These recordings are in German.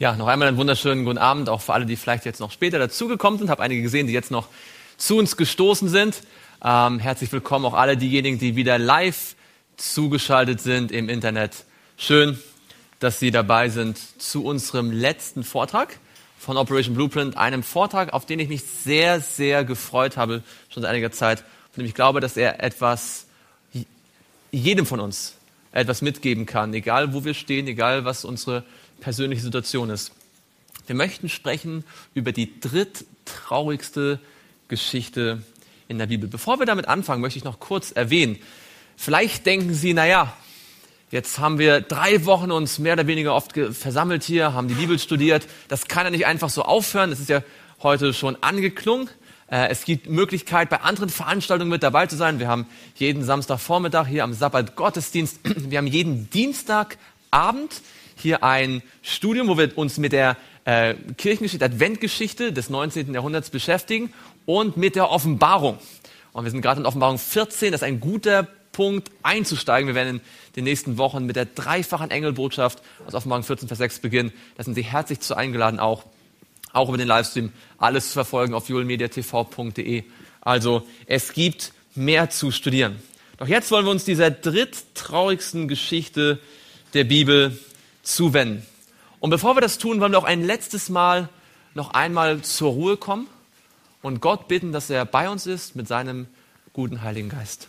Ja, noch einmal einen wunderschönen guten Abend, auch für alle, die vielleicht jetzt noch später dazugekommen sind. Ich habe einige gesehen, die jetzt noch zu uns gestoßen sind. Herzlich willkommen auch alle diejenigen, die wieder live zugeschaltet sind im Internet. Schön, dass Sie dabei sind zu unserem letzten Vortrag von Operation Blueprint, einem Vortrag, auf den ich mich sehr, sehr gefreut habe, schon seit einiger Zeit. Und ich glaube, dass er jedem von uns etwas mitgeben kann, egal wo wir stehen, egal was unsere persönliche Situation ist. Wir möchten sprechen über die dritttraurigste Geschichte in der Bibel. Bevor wir damit anfangen, möchte ich noch kurz erwähnen, vielleicht denken Sie, jetzt haben wir 3 Wochen uns mehr oder weniger oft versammelt hier, haben die Bibel studiert, das kann ja nicht einfach so aufhören, das ist ja heute schon angeklungen. Es gibt Möglichkeit, bei anderen Veranstaltungen mit dabei zu sein. Wir haben jeden Samstagvormittag hier am Sabbat Gottesdienst. Wir haben jeden Dienstagabend hier ein Studium, wo wir uns mit der Kirchengeschichte, Adventgeschichte des 19. Jahrhunderts beschäftigen und mit der Offenbarung. Und wir sind gerade in Offenbarung 14. Das ist ein guter Punkt einzusteigen. Wir werden in den nächsten Wochen mit der dreifachen Engelbotschaft aus Offenbarung 14, Vers 6 beginnen. Da sind Sie herzlich zu eingeladen, auch über den Livestream alles zu verfolgen auf julmediatv.de. Also es gibt mehr zu studieren. Doch jetzt wollen wir uns dieser dritttraurigsten Geschichte der Bibel zuwenden. Und bevor wir das tun, wollen wir auch ein letztes Mal noch einmal zur Ruhe kommen und Gott bitten, dass er bei uns ist mit seinem guten Heiligen Geist.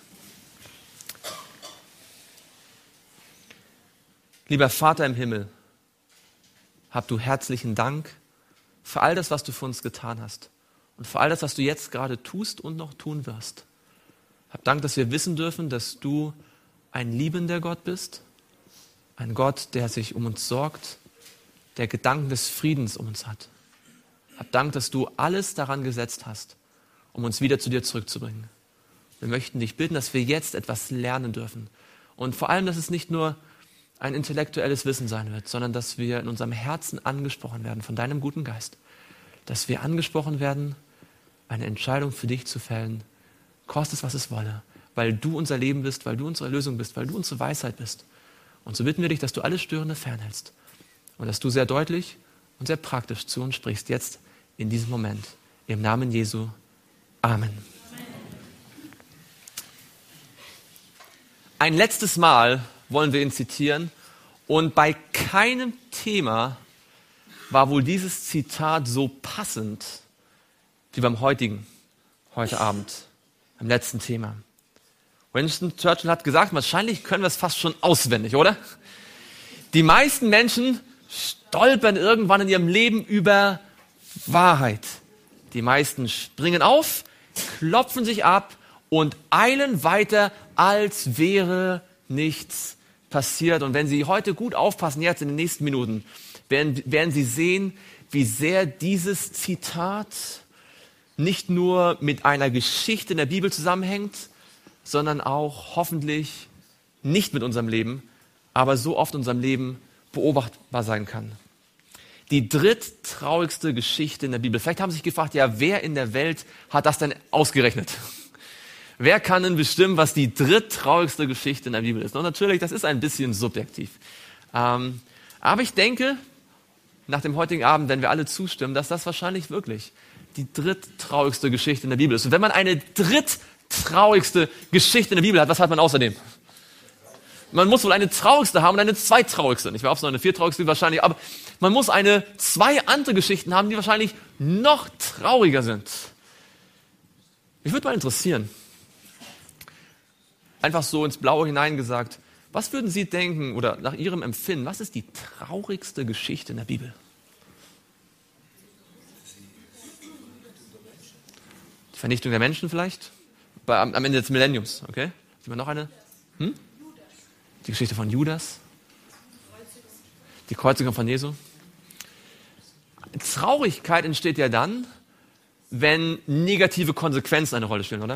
Lieber Vater im Himmel, hab du herzlichen Dank für all das, was du für uns getan hast und für all das, was du jetzt gerade tust und noch tun wirst. Hab Dank, dass wir wissen dürfen, dass du ein liebender Gott bist, ein Gott, der sich um uns sorgt, der Gedanken des Friedens um uns hat. Hab Dank, dass du alles daran gesetzt hast, um uns wieder zu dir zurückzubringen. Wir möchten dich bitten, dass wir jetzt etwas lernen dürfen und vor allem, dass es nicht nur ein intellektuelles Wissen sein wird, sondern dass wir in unserem Herzen angesprochen werden von deinem guten Geist. Dass wir angesprochen werden, eine Entscheidung für dich zu fällen, koste es, was es wolle, weil du unser Leben bist, weil du unsere Lösung bist, weil du unsere Weisheit bist. Und so bitten wir dich, dass du alles Störende fernhältst und dass du sehr deutlich und sehr praktisch zu uns sprichst, jetzt in diesem Moment. Im Namen Jesu. Amen. Ein letztes Mal wollen wir ihn zitieren. Und bei keinem Thema war wohl dieses Zitat so passend wie beim heute Abend, beim letzten Thema. Winston Churchill hat gesagt, wahrscheinlich können wir es fast schon auswendig, oder? Die meisten Menschen stolpern irgendwann in ihrem Leben über Wahrheit. Die meisten springen auf, klopfen sich ab und eilen weiter, als wäre nichts passiert. Und wenn Sie heute gut aufpassen, jetzt in den nächsten Minuten, werden Sie sehen, wie sehr dieses Zitat nicht nur mit einer Geschichte in der Bibel zusammenhängt, sondern auch hoffentlich nicht mit unserem Leben, aber so oft in unserem Leben beobachtbar sein kann. Die dritttraurigste Geschichte in der Bibel. Vielleicht haben Sie sich gefragt, wer in der Welt hat das denn ausgerechnet? Wer kann denn bestimmen, was die dritttraurigste Geschichte in der Bibel ist? Und natürlich, das ist ein bisschen subjektiv. Aber ich denke, nach dem heutigen Abend, wenn wir alle zustimmen, dass das wahrscheinlich wirklich die dritttraurigste Geschichte in der Bibel ist. Und wenn man eine dritttraurigste Geschichte in der Bibel hat, was hat man außerdem? Man muss wohl eine traurigste haben und eine zweitraurigste. Ich weiß, ob es noch eine viertraurigste wahrscheinlich, aber man muss 2 andere Geschichten haben, die wahrscheinlich noch trauriger sind. Mich würde mal interessieren, einfach so ins Blaue hineingesagt, was würden Sie denken oder nach Ihrem Empfinden, was ist die traurigste Geschichte in der Bibel? Die Vernichtung der Menschen vielleicht? Am Ende des Millenniums, okay? Sieht man noch eine? Die Geschichte von Judas? Die Kreuzigung von Jesu? Traurigkeit entsteht ja dann, wenn negative Konsequenzen eine Rolle spielen, oder?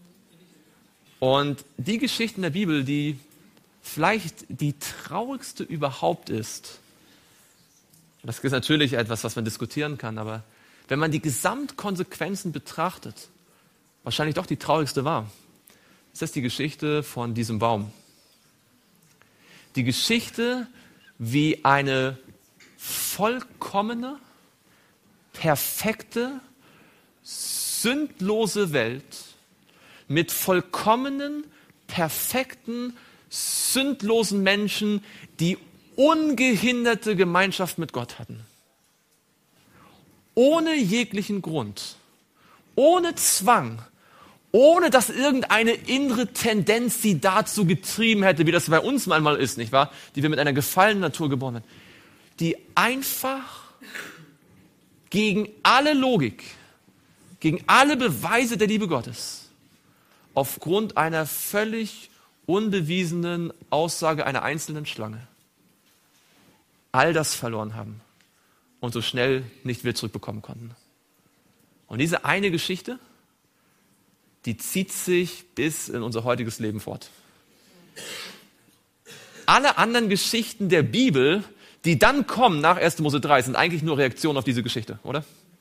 Und die Geschichte in der Bibel, die vielleicht die traurigste überhaupt ist, das ist natürlich etwas, was man diskutieren kann, aber wenn man die Gesamtkonsequenzen betrachtet, wahrscheinlich doch die traurigste war, ist das die Geschichte von diesem Baum. Die Geschichte, wie eine vollkommen vollkommene, perfekte, sündlose Welt mit vollkommenen, perfekten, sündlosen Menschen, die ungehinderte Gemeinschaft mit Gott hatten. Ohne jeglichen Grund, ohne Zwang, ohne dass irgendeine innere Tendenz sie dazu getrieben hätte, wie das bei uns manchmal ist, nicht wahr? Die wir mit einer gefallenen Natur geboren werden. Die einfach gegen alle Logik, gegen alle Beweise der Liebe Gottes, aufgrund einer völlig unbewiesenen Aussage einer einzelnen Schlange, all das verloren haben und so schnell nicht wieder zurückbekommen konnten. Und diese eine Geschichte, die zieht sich bis in unser heutiges Leben fort. Alle anderen Geschichten der Bibel, die dann kommen nach 1. Mose 3, sind eigentlich nur Reaktionen auf diese Geschichte, oder?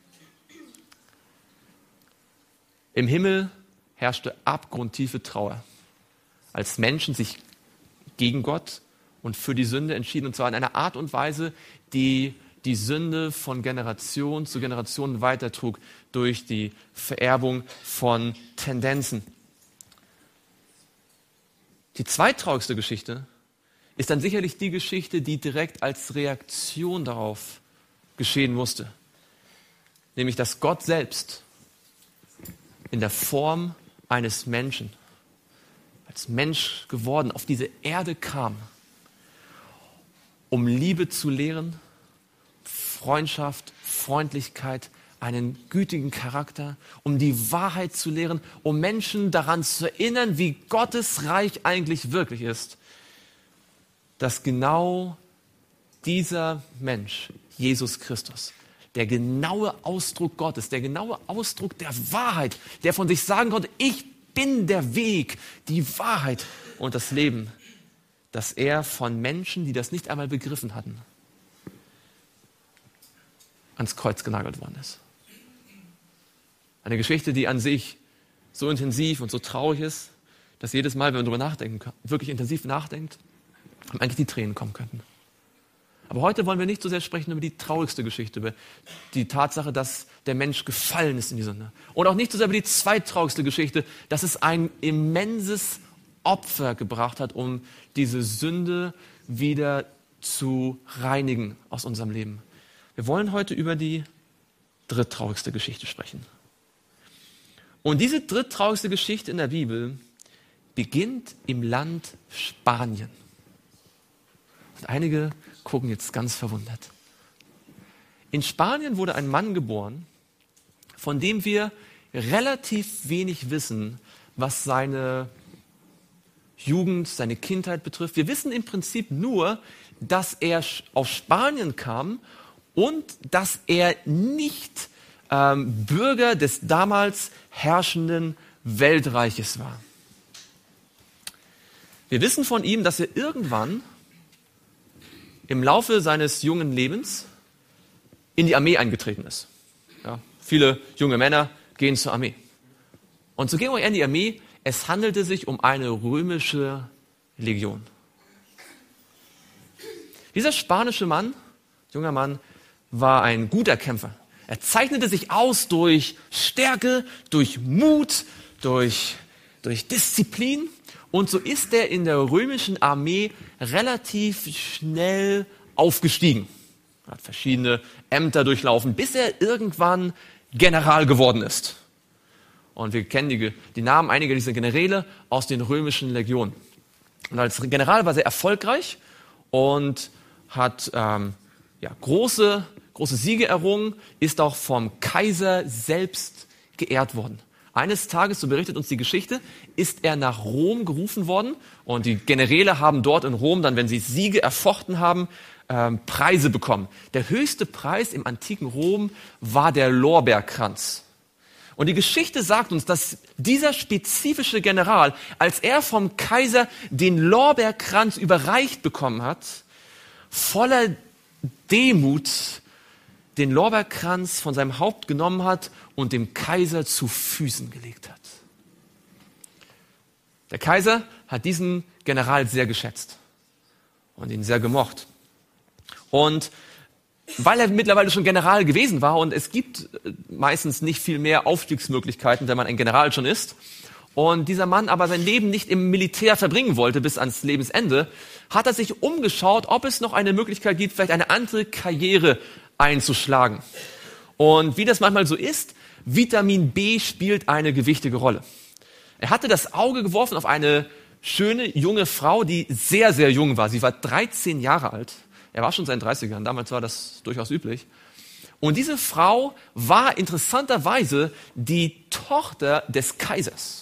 Im Himmel herrschte abgrundtiefe Trauer, als Menschen sich gegen Gott und für die Sünde entschieden, und zwar in einer Art und Weise, die die Sünde von Generation zu Generation weitertrug durch die Vererbung von Tendenzen. Die zweittraurigste Geschichte ist dann sicherlich die Geschichte, die direkt als Reaktion darauf geschehen musste. Nämlich, dass Gott selbst in der Form eines Menschen, als Mensch geworden, auf diese Erde kam, um Liebe zu lehren, Freundschaft, Freundlichkeit, einen gütigen Charakter, um die Wahrheit zu lehren, um Menschen daran zu erinnern, wie Gottes Reich eigentlich wirklich ist, dass genau dieser Mensch, Jesus Christus, der genaue Ausdruck Gottes, der genaue Ausdruck der Wahrheit, der von sich sagen konnte, ich bin der Weg, die Wahrheit und das Leben, dass er von Menschen, die das nicht einmal begriffen hatten, ans Kreuz genagelt worden ist. Eine Geschichte, die an sich so intensiv und so traurig ist, dass jedes Mal, wenn man darüber nachdenken, wirklich intensiv nachdenkt, eigentlich die Tränen kommen könnten. Aber heute wollen wir nicht so sehr sprechen über die traurigste Geschichte, über die Tatsache, dass der Mensch gefallen ist in die Sünde. Und auch nicht so sehr über die zweittraurigste Geschichte, dass es ein immenses Opfer gebracht hat, um diese Sünde wieder zu reinigen aus unserem Leben. Wir wollen heute über die dritttraurigste Geschichte sprechen. Und diese dritttraurigste Geschichte in der Bibel beginnt im Land Spanien. Und einige gucken jetzt ganz verwundert. In Spanien wurde ein Mann geboren, von dem wir relativ wenig wissen, was seine Jugend, seine Kindheit betrifft. Wir wissen im Prinzip nur, dass er aus Spanien kam und dass er nicht Bürger des damals herrschenden Weltreiches war. Wir wissen von ihm, dass er irgendwann im Laufe seines jungen Lebens in die Armee eingetreten ist. Ja, viele junge Männer gehen zur Armee. Und so ging er in die Armee. Es handelte sich um eine römische Legion. Dieser spanische Mann, junger Mann, war ein guter Kämpfer. Er zeichnete sich aus durch Stärke, durch Mut, durch Disziplin. Und so ist er in der römischen Armee relativ schnell aufgestiegen. Er hat verschiedene Ämter durchlaufen, bis er irgendwann General geworden ist. Und wir kennen die Namen einiger dieser Generäle aus den römischen Legionen. Und als General war er sehr erfolgreich und hat große Siege errungen, ist auch vom Kaiser selbst geehrt worden. Eines Tages, so berichtet uns die Geschichte, ist er nach Rom gerufen worden und die Generäle haben dort in Rom dann, wenn sie Siege erfochten haben, Preise bekommen. Der höchste Preis im antiken Rom war der Lorbeerkranz. Und die Geschichte sagt uns, dass dieser spezifische General, als er vom Kaiser den Lorbeerkranz überreicht bekommen hat, voller Demut den Lorbeerkranz von seinem Haupt genommen hat und dem Kaiser zu Füßen gelegt hat. Der Kaiser hat diesen General sehr geschätzt und ihn sehr gemocht. Und weil er mittlerweile schon General gewesen war und es gibt meistens nicht viel mehr Aufstiegsmöglichkeiten, wenn man ein General schon ist. Und dieser Mann aber sein Leben nicht im Militär verbringen wollte bis ans Lebensende, hat er sich umgeschaut, ob es noch eine Möglichkeit gibt, vielleicht eine andere Karriere einzuschlagen. Und wie das manchmal so ist, Vitamin B spielt eine gewichtige Rolle. Er hatte das Auge geworfen auf eine schöne, junge Frau, die sehr, sehr jung war. Sie war 13 Jahre alt. Er war schon in seinen 30ern, damals war das durchaus üblich. Und diese Frau war interessanterweise die Tochter des Kaisers.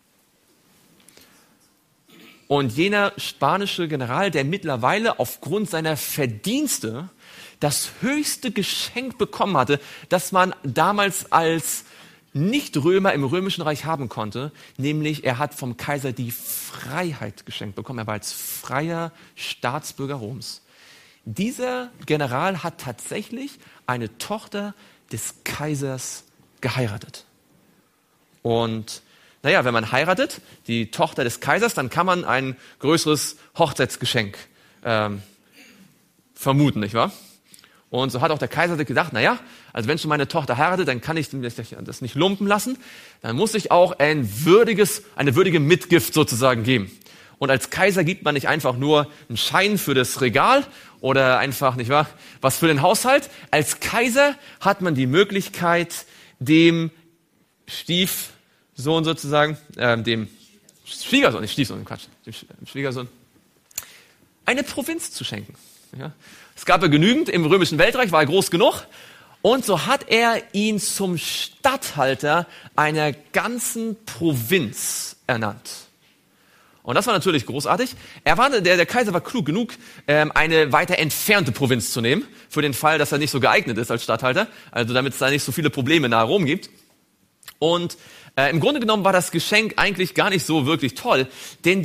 Und jener spanische General, der mittlerweile aufgrund seiner Verdienste das höchste Geschenk bekommen hatte, das man damals als Nicht-Römer im Römischen Reich haben konnte, nämlich er hat vom Kaiser die Freiheit geschenkt bekommen. Er war als freier Staatsbürger Roms. Dieser General hat tatsächlich eine Tochter des Kaisers geheiratet. Und naja, wenn man heiratet, die Tochter des Kaisers, dann kann man ein größeres Hochzeitsgeschenk vermuten, nicht wahr? Und so hat auch der Kaiser sich gedacht, naja, also wenn schon meine Tochter heiratet, dann kann ich das nicht lumpen lassen, dann muss ich auch eine würdige Mitgift sozusagen geben. Und als Kaiser gibt man nicht einfach nur einen Schein für das Regal oder einfach, nicht wahr, was für den Haushalt. Als Kaiser hat man die Möglichkeit, dem Stiefsohn sozusagen, dem Schwiegersohn, nicht Stiefsohn, Quatsch, dem Schwiegersohn, eine Provinz zu schenken. Ja. Es gab ja genügend, im römischen Weltreich war er groß genug. Und so hat er ihn zum Statthalter einer ganzen Provinz ernannt. Und das war natürlich großartig. Der Kaiser war klug genug, eine weiter entfernte Provinz zu nehmen, für den Fall, dass er nicht so geeignet ist als Statthalter, also damit es da nicht so viele Probleme nahe Rom gibt. Und im Grunde genommen war das Geschenk eigentlich gar nicht so wirklich toll, denn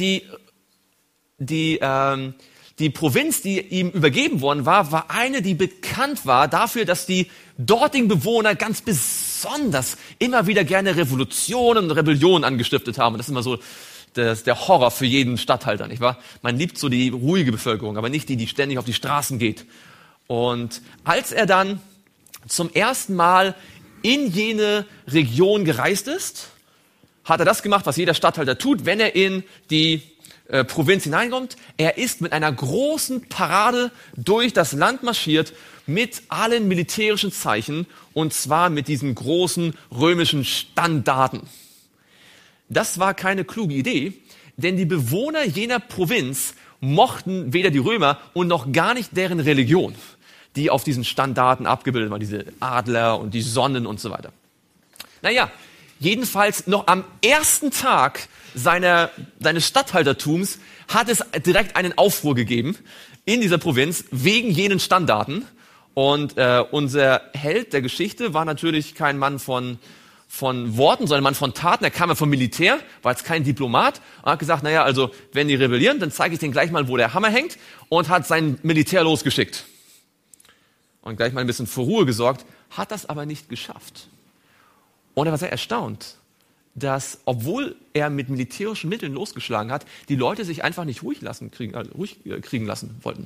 die Provinz, die ihm übergeben worden war eine, die bekannt war dafür, dass die dortigen Bewohner ganz besonders immer wieder gerne Revolutionen und Rebellionen angestiftet haben. Und das ist immer so der Horror für jeden Statthalter, nicht wahr? Man liebt so die ruhige Bevölkerung, aber nicht die, die ständig auf die Straßen geht. Und als er dann zum ersten Mal in jene Region gereist ist, hat er das gemacht, was jeder Statthalter tut, wenn er in die Provinz hineinkommt. Er ist mit einer großen Parade durch das Land marschiert mit allen militärischen Zeichen und zwar mit diesen großen römischen Standarten. Das war keine kluge Idee, denn die Bewohner jener Provinz mochten weder die Römer und noch gar nicht deren Religion, die auf diesen Standarten abgebildet war, diese Adler und die Sonnen und so weiter. Naja, jedenfalls noch am ersten Tag seines Statthaltertums hat es direkt einen Aufruhr gegeben in dieser Provinz wegen jenen Standarten. Und unser Held der Geschichte war natürlich kein Mann von Worten, sondern ein Mann von Taten. Er kam ja vom Militär, war jetzt kein Diplomat und hat gesagt, naja, also wenn die rebellieren, dann zeige ich denen gleich mal, wo der Hammer hängt, und hat sein Militär losgeschickt. Und gleich mal ein bisschen für Ruhe gesorgt, hat das aber nicht geschafft. Und er war sehr erstaunt, dass, obwohl er mit militärischen Mitteln losgeschlagen hat, die Leute sich einfach nicht ruhig kriegen lassen wollten.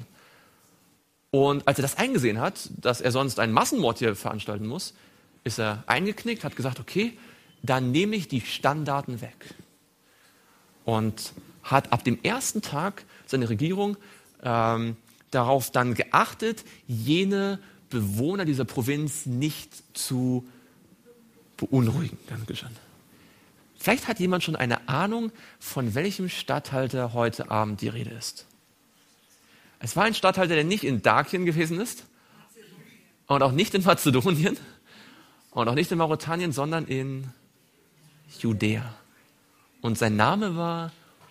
Und als er das eingesehen hat, dass er sonst einen Massenmord hier veranstalten muss, ist er eingeknickt, hat gesagt, okay, dann nehme ich die Standarten weg. Und hat ab dem ersten Tag seine Regierung darauf dann geachtet, jene Bewohner dieser Provinz nicht zu beunruhigen. Vielleicht hat jemand schon eine Ahnung, von welchem Statthalter heute Abend die Rede ist. Es war ein Statthalter, der nicht in Dakien gewesen ist und auch nicht in Mazedonien und auch nicht in Mauretanien, sondern in Judäa. Und sein Name war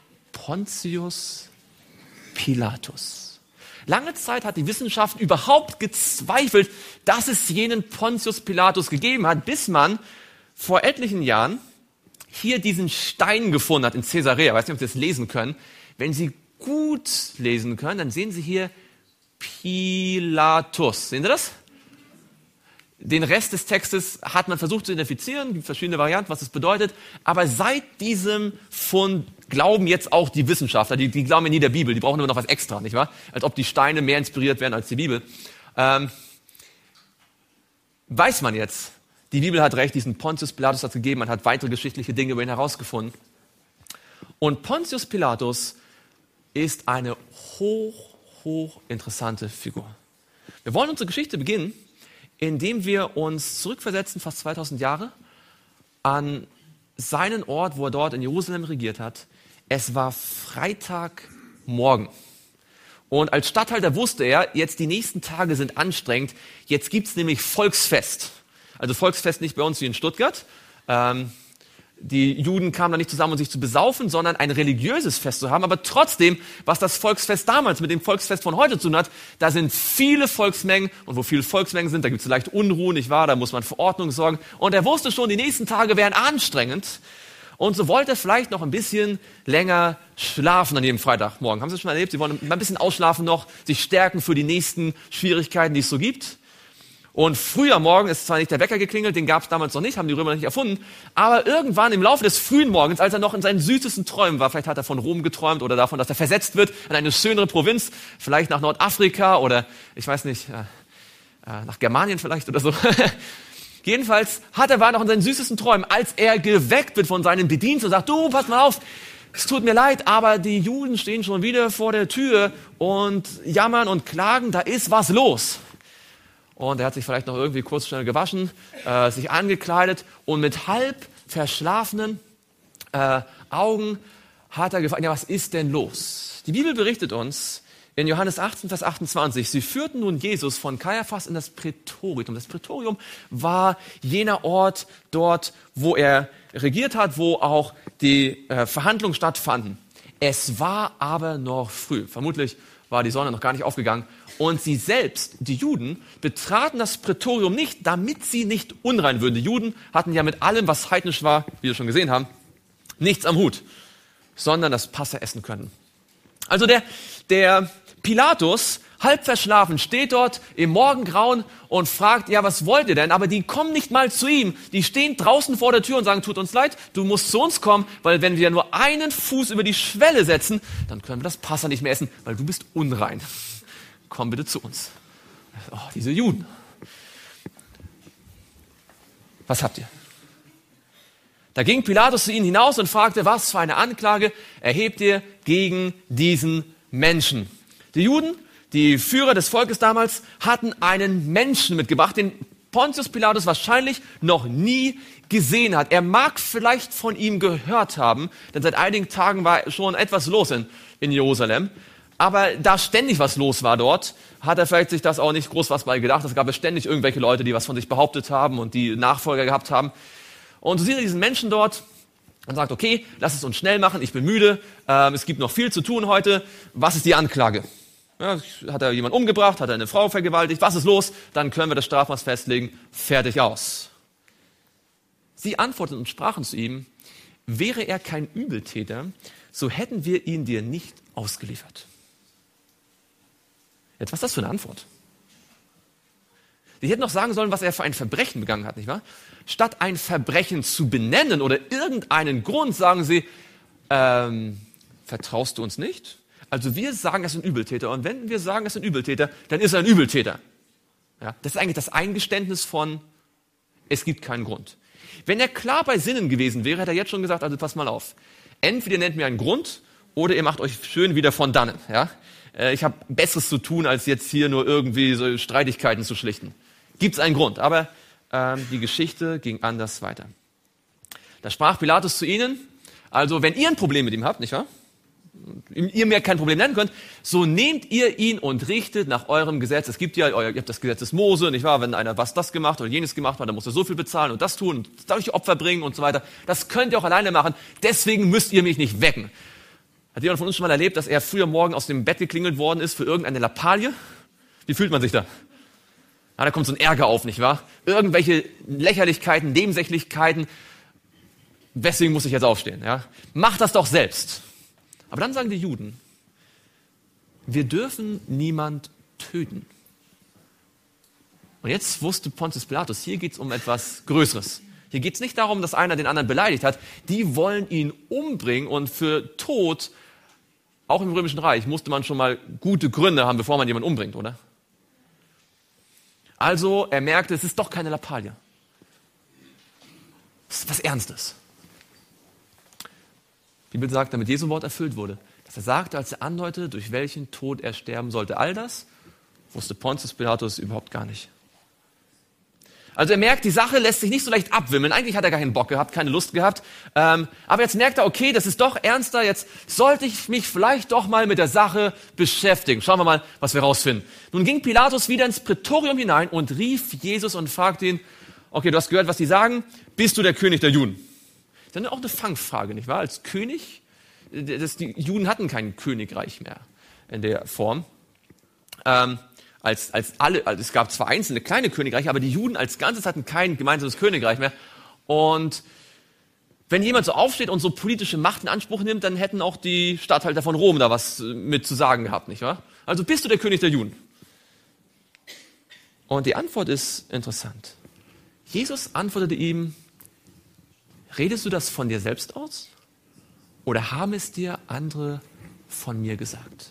Pontius Pilatus. Lange Zeit hat die Wissenschaft überhaupt gezweifelt, dass es jenen Pontius Pilatus gegeben hat, bis man vor etlichen Jahren hier diesen Stein gefunden hat in Caesarea. Ich weiß nicht, ob Sie das lesen können. Wenn Sie gut lesen können, dann sehen Sie hier Pilatus. Sehen Sie das? Den Rest des Textes hat man versucht zu identifizieren, gibt verschiedene Varianten, was es bedeutet. Aber seit diesem Fund glauben jetzt auch die Wissenschaftler, die glauben ja nie der Bibel, die brauchen immer noch was extra, nicht wahr? Als ob die Steine mehr inspiriert werden als die Bibel. weiß man jetzt, die Bibel hat recht, diesen Pontius Pilatus hat es gegeben, man hat weitere geschichtliche Dinge über ihn herausgefunden. Und Pontius Pilatus ist eine hoch interessante Figur. Wir wollen unsere Geschichte beginnen, indem wir uns zurückversetzen, fast 2000 Jahre, an seinen Ort, wo er dort in Jerusalem regiert hat. Es war Freitagmorgen. Und als Statthalter wusste er, jetzt die nächsten Tage sind anstrengend. Jetzt gibt es nämlich Volksfest. Also Volksfest nicht bei uns wie in Stuttgart. Die Juden kamen da nicht zusammen, um sich zu besaufen, sondern ein religiöses Fest zu haben. Aber trotzdem, was das Volksfest damals mit dem Volksfest von heute zu tun hat, da sind viele Volksmengen. Und wo viele Volksmengen sind, da gibt es vielleicht Unruhe, nicht wahr? Da muss man für Ordnung sorgen. Und er wusste schon, die nächsten Tage wären anstrengend. Und so wollte er vielleicht noch ein bisschen länger schlafen an jedem Freitagmorgen. Haben Sie das schon mal erlebt? Sie wollen ein bisschen ausschlafen noch, sich stärken für die nächsten Schwierigkeiten, die es so gibt. Und früh am Morgen ist zwar nicht der Wecker geklingelt, den gab es damals noch nicht, haben die Römer noch nicht erfunden, aber irgendwann im Laufe des frühen Morgens, als er noch in seinen süßesten Träumen war, vielleicht hat er von Rom geträumt oder davon, dass er versetzt wird in eine schönere Provinz, vielleicht nach Nordafrika oder, ich weiß nicht, nach Germanien vielleicht oder so. Jedenfalls war er noch in seinen süßesten Träumen, als er geweckt wird von seinen Bediensten und sagt, du, pass mal auf, es tut mir leid, aber die Juden stehen schon wieder vor der Tür und jammern und klagen, da ist was los. Und er hat sich vielleicht noch irgendwie kurz schnell gewaschen, sich angekleidet und mit halb verschlafenen Augen hat er gefragt, ja, was ist denn los? Die Bibel berichtet uns in Johannes 18, Vers 28, sie führten nun Jesus von Kaiaphas in das Prätorium. Das Prätorium war jener Ort dort, wo er regiert hat, wo auch die Verhandlungen stattfanden. Es war aber noch früh. Vermutlich war die Sonne noch gar nicht aufgegangen. Und sie selbst, die Juden, betraten das Prätorium nicht, damit sie nicht unrein würden. Die Juden hatten ja mit allem, was heidnisch war, wie wir schon gesehen haben, nichts am Hut, sondern das Passa essen können. Also der Pilatus, halb verschlafen, steht dort im Morgengrauen und fragt, ja, was wollt ihr denn? Aber die kommen nicht mal zu ihm. Die stehen draußen vor der Tür und sagen, tut uns leid, du musst zu uns kommen, weil wenn wir nur einen Fuß über die Schwelle setzen, dann können wir das Passa nicht mehr essen, weil du bist unrein. Komm bitte zu uns. Oh, diese Juden. Was habt ihr? Da ging Pilatus zu ihnen hinaus und fragte, was für eine Anklage erhebt ihr gegen diesen Menschen? Die Juden, die Führer des Volkes damals, hatten einen Menschen mitgebracht, den Pontius Pilatus wahrscheinlich noch nie gesehen hat. Er mag vielleicht von ihm gehört haben, denn seit einigen Tagen war schon etwas los in Jerusalem. Aber da ständig was los war dort, hat er vielleicht sich das auch nicht groß was bei gedacht. Es gab ja ständig irgendwelche Leute, die was von sich behauptet haben und die Nachfolger gehabt haben. Und so sieht er diesen Menschen dort und sagt, okay, lass es uns schnell machen, ich bin müde, es gibt noch viel zu tun heute. Was ist die Anklage? Ja, hat er jemanden umgebracht, hat er eine Frau vergewaltigt, was ist los? Dann können wir das Strafmaß festlegen, fertig aus. Sie antworteten und sprachen zu ihm, wäre er kein Übeltäter, so hätten wir ihn dir nicht ausgeliefert. Jetzt, was ist das für eine Antwort? Sie hätten noch sagen sollen, was er für ein Verbrechen begangen hat, nicht wahr? Statt ein Verbrechen zu benennen oder irgendeinen Grund, sagen sie, vertraust du uns nicht? Also wir sagen, er ist ein Übeltäter. Und wenn wir sagen, er ist ein Übeltäter, dann ist er ein Übeltäter. Ja, das ist eigentlich das Eingeständnis von, es gibt keinen Grund. Wenn er klar bei Sinnen gewesen wäre, hätte er jetzt schon gesagt, also pass mal auf. Entweder nennt mir einen Grund oder ihr macht euch schön wieder von dannen. Ja? Ich habe Besseres zu tun, als jetzt hier nur irgendwie so Streitigkeiten zu schlichten. Gibt es einen Grund, aber die Geschichte ging anders weiter. Da sprach Pilatus zu ihnen, also wenn ihr ein Problem mit ihm habt, nicht wahr? Ihr mir kein Problem nennen könnt, so nehmt ihr ihn und richtet nach eurem Gesetz. Es gibt ja, ihr habt das Gesetz des Mose, nicht wahr? Wenn einer das gemacht oder jenes gemacht hat, dann muss er so viel bezahlen und das tun und dadurch Opfer bringen und so weiter. Das könnt ihr auch alleine machen, deswegen müsst ihr mich nicht wecken. Hat jemand von uns schon mal erlebt, dass er früh am Morgen aus dem Bett geklingelt worden ist für irgendeine Lappalie? Wie fühlt man sich da? Da kommt so ein Ärger auf, nicht wahr? Irgendwelche Lächerlichkeiten, Nebensächlichkeiten. Weswegen muss ich jetzt aufstehen? Ja? Mach das doch selbst. Aber dann sagen die Juden, wir dürfen niemand töten. Und jetzt wusste Pontius Pilatus, hier geht es um etwas Größeres. Hier geht es nicht darum, dass einer den anderen beleidigt hat. Die wollen ihn umbringen und für Tod, auch im Römischen Reich, musste man schon mal gute Gründe haben, bevor man jemanden umbringt, oder? Also er merkte, es ist doch keine Lappalie. Es ist was Ernstes. Die Bibel sagt, damit Jesu Wort erfüllt wurde, dass er sagte, als er andeutete, durch welchen Tod er sterben sollte. All das wusste Pontius Pilatus überhaupt gar nicht. Also er merkt, die Sache lässt sich nicht so leicht abwimmeln. Eigentlich hat er gar keinen Bock gehabt, keine Lust gehabt. Aber jetzt merkt er, okay, das ist doch ernster. Jetzt sollte ich mich vielleicht doch mal mit der Sache beschäftigen. Schauen wir mal, was wir rausfinden. Nun ging Pilatus wieder ins Prätorium hinein und rief Jesus und fragte ihn, okay, du hast gehört, was die sagen. Bist du der König der Juden? Das ist auch eine Fangfrage, nicht wahr? Als König, die Juden hatten kein Königreich mehr in der Form. Es gab zwar einzelne kleine Königreiche, aber die Juden als Ganzes hatten kein gemeinsames Königreich mehr. Und wenn jemand so aufsteht und so politische Macht in Anspruch nimmt, dann hätten auch die Statthalter von Rom da was mit zu sagen gehabt, nicht wahr? Also bist du der König der Juden? Und die Antwort ist interessant. Jesus antwortete ihm, redest du das von dir selbst aus? Oder haben es dir andere von mir gesagt?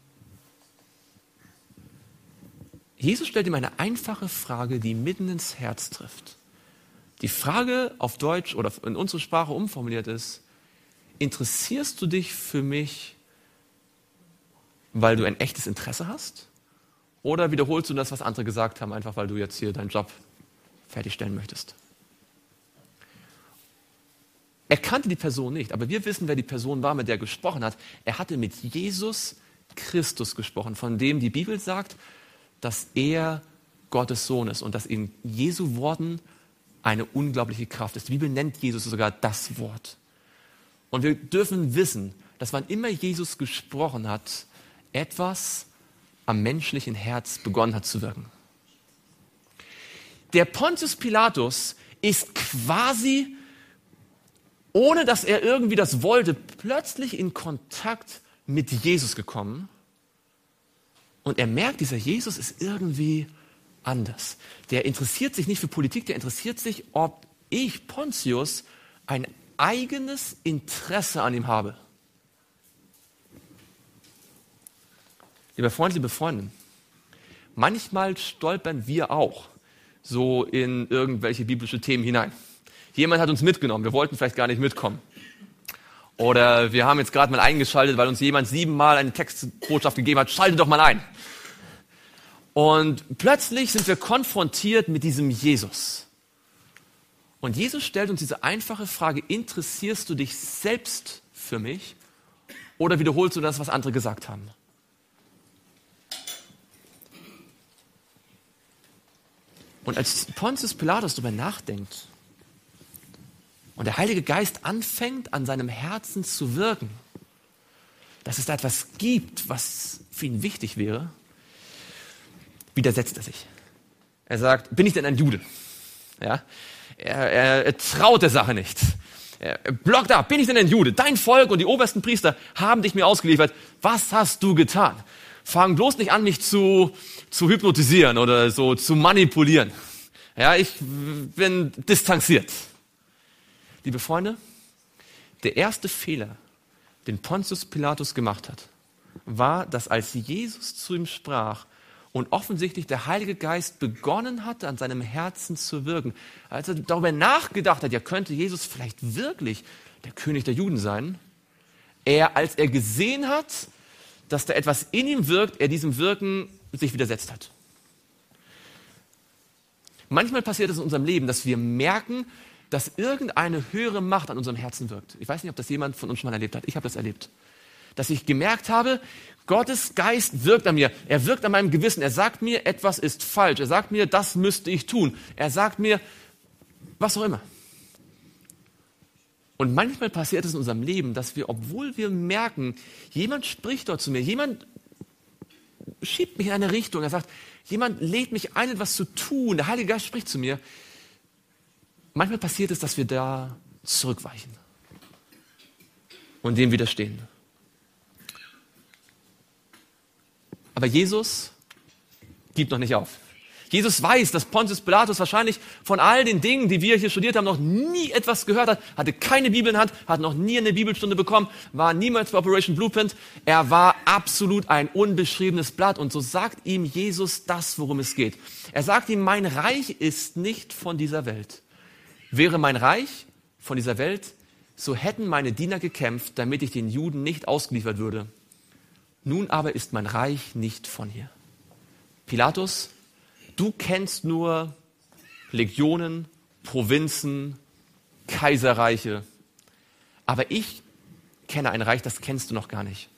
Jesus stellt ihm eine einfache Frage, die mitten ins Herz trifft. Die Frage auf Deutsch oder in unsere Sprache umformuliert ist, interessierst du dich für mich, weil du ein echtes Interesse hast? Oder wiederholst du das, was andere gesagt haben, einfach weil du jetzt hier deinen Job fertigstellen möchtest? Er kannte die Person nicht, aber wir wissen, wer die Person war, mit der er gesprochen hat. Er hatte mit Jesus Christus gesprochen, von dem die Bibel sagt, dass er Gottes Sohn ist und dass in Jesu Worten eine unglaubliche Kraft ist. Die Bibel nennt Jesus sogar das Wort. Und wir dürfen wissen, dass wann immer Jesus gesprochen hat, etwas am menschlichen Herz begonnen hat zu wirken. Der Pontius Pilatus ist quasi, ohne dass er irgendwie das wollte, plötzlich in Kontakt mit Jesus gekommen. Und er merkt, dieser Jesus ist irgendwie anders. Der interessiert sich nicht für Politik, der interessiert sich, ob ich, Pontius, ein eigenes Interesse an ihm habe. Lieber Freund, liebe Freundin, manchmal stolpern wir auch so in irgendwelche biblische Themen hinein. Jemand hat uns mitgenommen, wir wollten vielleicht gar nicht mitkommen. Oder wir haben jetzt gerade mal eingeschaltet, weil uns jemand 7-mal eine Textbotschaft gegeben hat, schalte doch mal ein. Und plötzlich sind wir konfrontiert mit diesem Jesus. Und Jesus stellt uns diese einfache Frage, interessierst du dich selbst für mich oder wiederholst du das, was andere gesagt haben? Und als Pontius Pilatus darüber nachdenkt und der Heilige Geist anfängt, an seinem Herzen zu wirken, dass es da etwas gibt, was für ihn wichtig wäre, widersetzt er sich. Er sagt, bin ich denn ein Jude? Ja? Er traut der Sache nicht. Er blockt ab, bin ich denn ein Jude? Dein Volk und die obersten Priester haben dich mir ausgeliefert. Was hast du getan? Fang bloß nicht an, mich zu hypnotisieren oder so zu manipulieren. Ja, ich bin distanziert. Liebe Freunde, der erste Fehler, den Pontius Pilatus gemacht hat, war, dass als Jesus zu ihm sprach und offensichtlich der Heilige Geist begonnen hatte, an seinem Herzen zu wirken, als er darüber nachgedacht hat, ja, könnte Jesus vielleicht wirklich der König der Juden sein, als er gesehen hat, dass da etwas in ihm wirkt, er diesem Wirken sich widersetzt hat. Manchmal passiert es in unserem Leben, dass wir merken, dass irgendeine höhere Macht an unserem Herzen wirkt. Ich weiß nicht, ob das jemand von uns schon mal erlebt hat. Ich habe das erlebt. Dass ich gemerkt habe, Gottes Geist wirkt an mir. Er wirkt an meinem Gewissen. Er sagt mir, etwas ist falsch. Er sagt mir, das müsste ich tun. Er sagt mir, was auch immer. Und manchmal passiert es in unserem Leben, dass wir, obwohl wir merken, jemand spricht dort zu mir, jemand schiebt mich in eine Richtung, er sagt, jemand lädt mich ein, etwas zu tun, der Heilige Geist spricht zu mir. Manchmal passiert es, dass wir da zurückweichen und dem widerstehen. Aber Jesus gibt noch nicht auf. Jesus weiß, dass Pontius Pilatus wahrscheinlich von all den Dingen, die wir hier studiert haben, noch nie etwas gehört hat, hatte keine Bibel in der Hand, hat noch nie eine Bibelstunde bekommen, war niemals bei Operation Blueprint. Er war absolut ein unbeschriebenes Blatt. Und so sagt ihm Jesus das, worum es geht. Er sagt ihm, mein Reich ist nicht von dieser Welt. Wäre mein Reich von dieser Welt, so hätten meine Diener gekämpft, damit ich den Juden nicht ausgeliefert würde. Nun aber ist mein Reich nicht von hier. Pilatus, du kennst nur Legionen, Provinzen, Kaiserreiche. Aber ich kenne ein Reich, das kennst du noch gar nicht.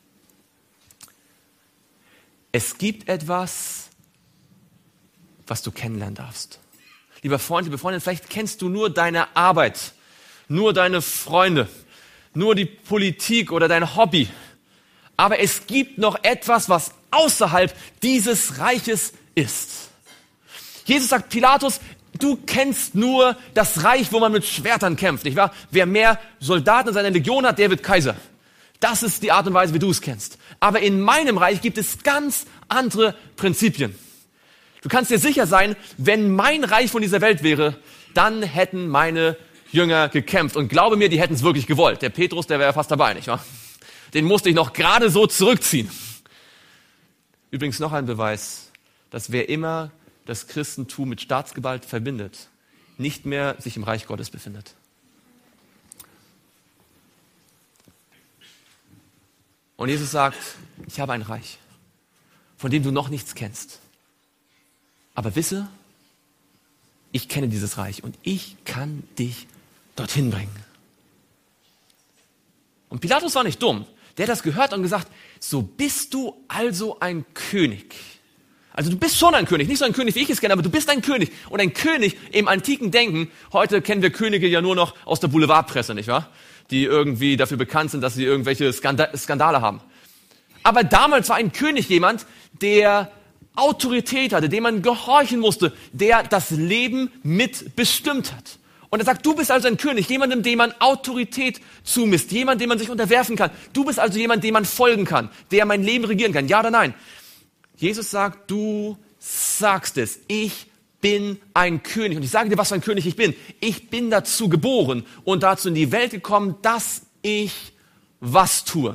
Es gibt etwas, was du kennenlernen darfst. Lieber Freund, liebe Freundin, vielleicht kennst du nur deine Arbeit, nur deine Freunde, nur die Politik oder dein Hobby. Aber es gibt noch etwas, was außerhalb dieses Reiches ist. Jesus sagt, Pilatus, du kennst nur das Reich, wo man mit Schwertern kämpft, nicht wahr? Wer mehr Soldaten in seiner Legion hat, der wird Kaiser. Das ist die Art und Weise, wie du es kennst. Aber in meinem Reich gibt es ganz andere Prinzipien. Du kannst dir sicher sein, wenn mein Reich von dieser Welt wäre, dann hätten meine Jünger gekämpft. Und glaube mir, die hätten es wirklich gewollt. Der Petrus, der wäre ja fast dabei, nicht wahr? Den musste ich noch gerade so zurückziehen. Übrigens noch ein Beweis, dass wer immer das Christentum mit Staatsgewalt verbindet, nicht mehr sich im Reich Gottes befindet. Und Jesus sagt, ich habe ein Reich, von dem du noch nichts kennst. Aber wisse, ich kenne dieses Reich und ich kann dich dorthin bringen. Und Pilatus war nicht dumm. Der hat das gehört und gesagt, so bist du also ein König. Also du bist schon ein König, nicht so ein König, wie ich es kenne, aber du bist ein König. Und ein König im antiken Denken, heute kennen wir Könige ja nur noch aus der Boulevardpresse, nicht wahr? Die irgendwie dafür bekannt sind, dass sie irgendwelche Skandale haben. Aber damals war ein König jemand, der Autorität hatte, dem man gehorchen musste, der das Leben mitbestimmt hat. Und er sagt, du bist also ein König, jemandem, dem man Autorität zumisst, jemand, dem man sich unterwerfen kann. Du bist also jemand, dem man folgen kann, der mein Leben regieren kann. Ja oder nein? Jesus sagt, du sagst es. Ich bin ein König. Und ich sage dir, was für ein König ich bin. Ich bin dazu geboren und dazu in die Welt gekommen, dass ich was tue.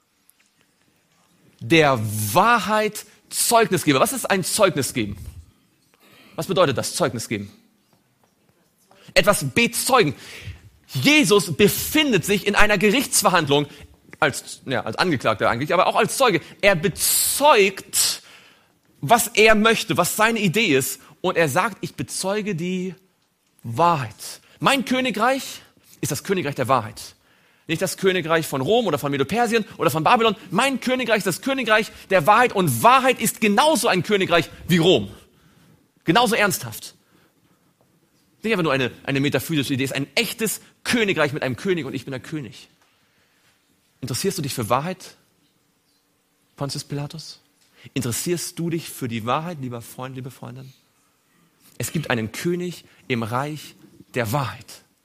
Der Wahrheit Zeugnis gebe. Was ist ein Zeugnis geben? Was bedeutet das, Zeugnis geben? Etwas bezeugen. Jesus befindet sich in einer Gerichtsverhandlung als Angeklagter eigentlich, aber auch als Zeuge. Er bezeugt, was er möchte, was seine Idee ist. Und er sagt, ich bezeuge die Wahrheit. Mein Königreich ist das Königreich der Wahrheit. Nicht das Königreich von Rom oder von Medo-Persien oder von Babylon. Mein Königreich ist das Königreich der Wahrheit. Und Wahrheit ist genauso ein Königreich wie Rom. Genauso ernsthaft. Nicht einfach nur eine metaphysische Idee. Es ist ein echtes Königreich mit einem König und ich bin der König. Interessierst du dich für Wahrheit, Pontius Pilatus? Interessierst du dich für die Wahrheit, lieber Freund, liebe Freundin? Es gibt einen König im Reich der Wahrheit.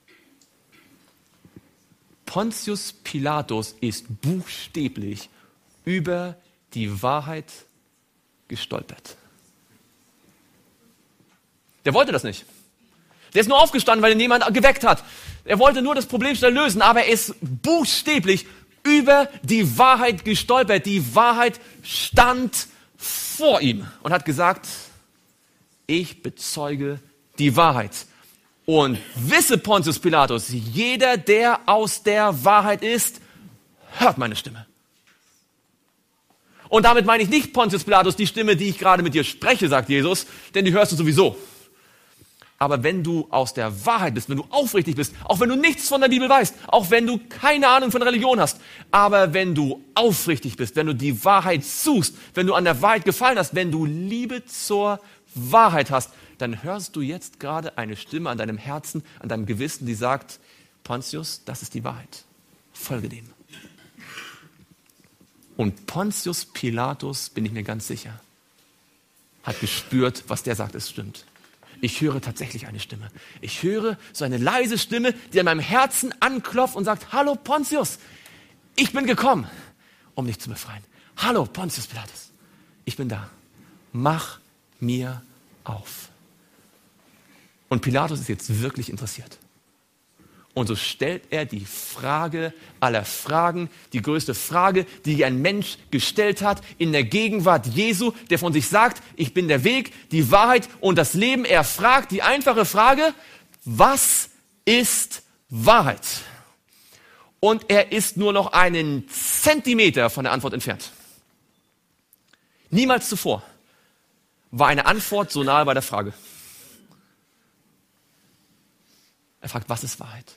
Pontius Pilatus ist buchstäblich über die Wahrheit gestolpert. Der wollte das nicht. Der ist nur aufgestanden, weil ihn jemand geweckt hat. Er wollte nur das Problem schnell lösen, aber er ist buchstäblich über die Wahrheit gestolpert. Die Wahrheit stand vor ihm und hat gesagt, ich bezeuge die Wahrheit. Und wisse, Pontius Pilatus, jeder, der aus der Wahrheit ist, hört meine Stimme. Und damit meine ich nicht, Pontius Pilatus, die Stimme, die ich gerade mit dir spreche, sagt Jesus, denn die hörst du sowieso. Aber wenn du aus der Wahrheit bist, wenn du aufrichtig bist, auch wenn du nichts von der Bibel weißt, auch wenn du keine Ahnung von Religion hast, aber wenn du aufrichtig bist, wenn du die Wahrheit suchst, wenn du an der Wahrheit gefallen hast, wenn du Liebe zur Wahrheit hast, dann hörst du jetzt gerade eine Stimme an deinem Herzen, an deinem Gewissen, die sagt, Pontius, das ist die Wahrheit. Folge dem. Und Pontius Pilatus, bin ich mir ganz sicher, hat gespürt, was der sagt, es stimmt. Ich höre tatsächlich eine Stimme. Ich höre so eine leise Stimme, die an meinem Herzen anklopft und sagt, hallo Pontius, ich bin gekommen, um dich zu befreien. Hallo Pontius Pilatus, ich bin da. Mach mir auf. Und Pilatus ist jetzt wirklich interessiert. Und so stellt er die Frage aller Fragen, die größte Frage, die ein Mensch gestellt hat in der Gegenwart Jesu, der von sich sagt, ich bin der Weg, die Wahrheit und das Leben. Er fragt die einfache Frage, was ist Wahrheit? Und er ist nur noch einen Zentimeter von der Antwort entfernt. Niemals zuvor war eine Antwort so nahe bei der Frage. Er fragt, was ist Wahrheit?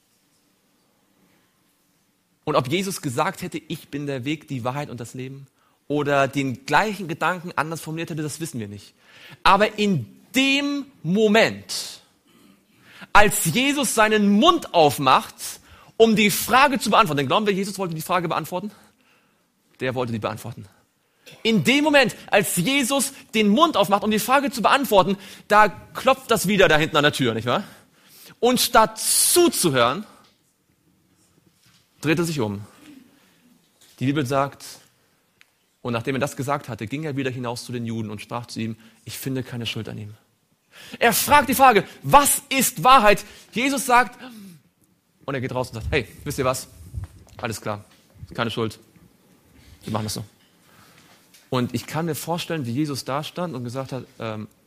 Und ob Jesus gesagt hätte, ich bin der Weg, die Wahrheit und das Leben, oder den gleichen Gedanken anders formuliert hätte, das wissen wir nicht. Aber in dem Moment, als Jesus seinen Mund aufmacht, um die Frage zu beantworten, denn glauben wir, Jesus wollte die Frage beantworten? Der wollte die beantworten. In dem Moment, als Jesus den Mund aufmacht, um die Frage zu beantworten, da klopft das wieder da hinten an der Tür, nicht wahr? Und statt zuzuhören, dreht er sich um. Die Bibel sagt, und nachdem er das gesagt hatte, ging er wieder hinaus zu den Juden und sprach zu ihm, ich finde keine Schuld an ihm. Er fragt die Frage, was ist Wahrheit? Jesus sagt, und er geht raus und sagt, hey, wisst ihr was? Alles klar, keine Schuld. Wir machen das so. Und ich kann mir vorstellen, wie Jesus da stand und gesagt hat,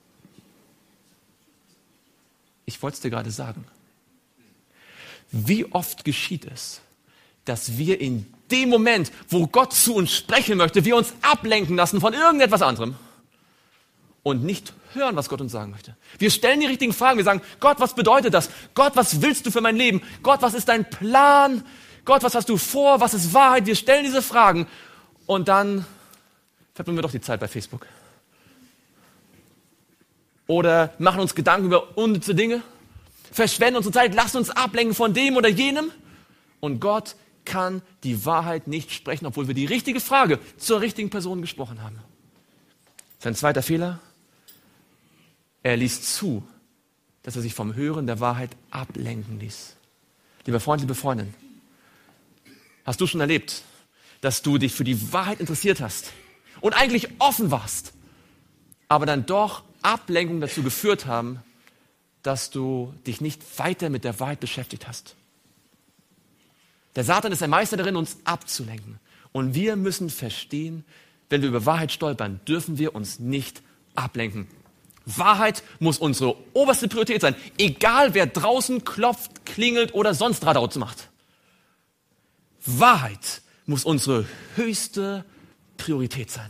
ich wollte es dir gerade sagen. Wie oft geschieht es, dass wir in dem Moment, wo Gott zu uns sprechen möchte, wir uns ablenken lassen von irgendetwas anderem und nicht hören, was Gott uns sagen möchte. Wir stellen die richtigen Fragen. Wir sagen, Gott, was bedeutet das? Gott, was willst du für mein Leben? Gott, was ist dein Plan? Gott, was hast du vor? Was ist Wahrheit? Wir stellen diese Fragen und dann verbringen wir doch die Zeit bei Facebook. Oder machen uns Gedanken über unnütze Dinge, verschwenden unsere Zeit, lassen uns ablenken von dem oder jenem und Gott kann die Wahrheit nicht sprechen, obwohl wir die richtige Frage zur richtigen Person gesprochen haben. Sein zweiter Fehler, er ließ zu, dass er sich vom Hören der Wahrheit ablenken ließ. Lieber Freund, liebe Freundin, hast du schon erlebt, dass du dich für die Wahrheit interessiert hast und eigentlich offen warst, aber dann doch Ablenkungen dazu geführt haben, dass du dich nicht weiter mit der Wahrheit beschäftigt hast? Der Satan ist ein Meister darin, uns abzulenken. Und wir müssen verstehen, wenn wir über Wahrheit stolpern, dürfen wir uns nicht ablenken. Wahrheit muss unsere oberste Priorität sein, egal wer draußen klopft, klingelt oder sonst Radau macht. Wahrheit muss unsere höchste Priorität sein.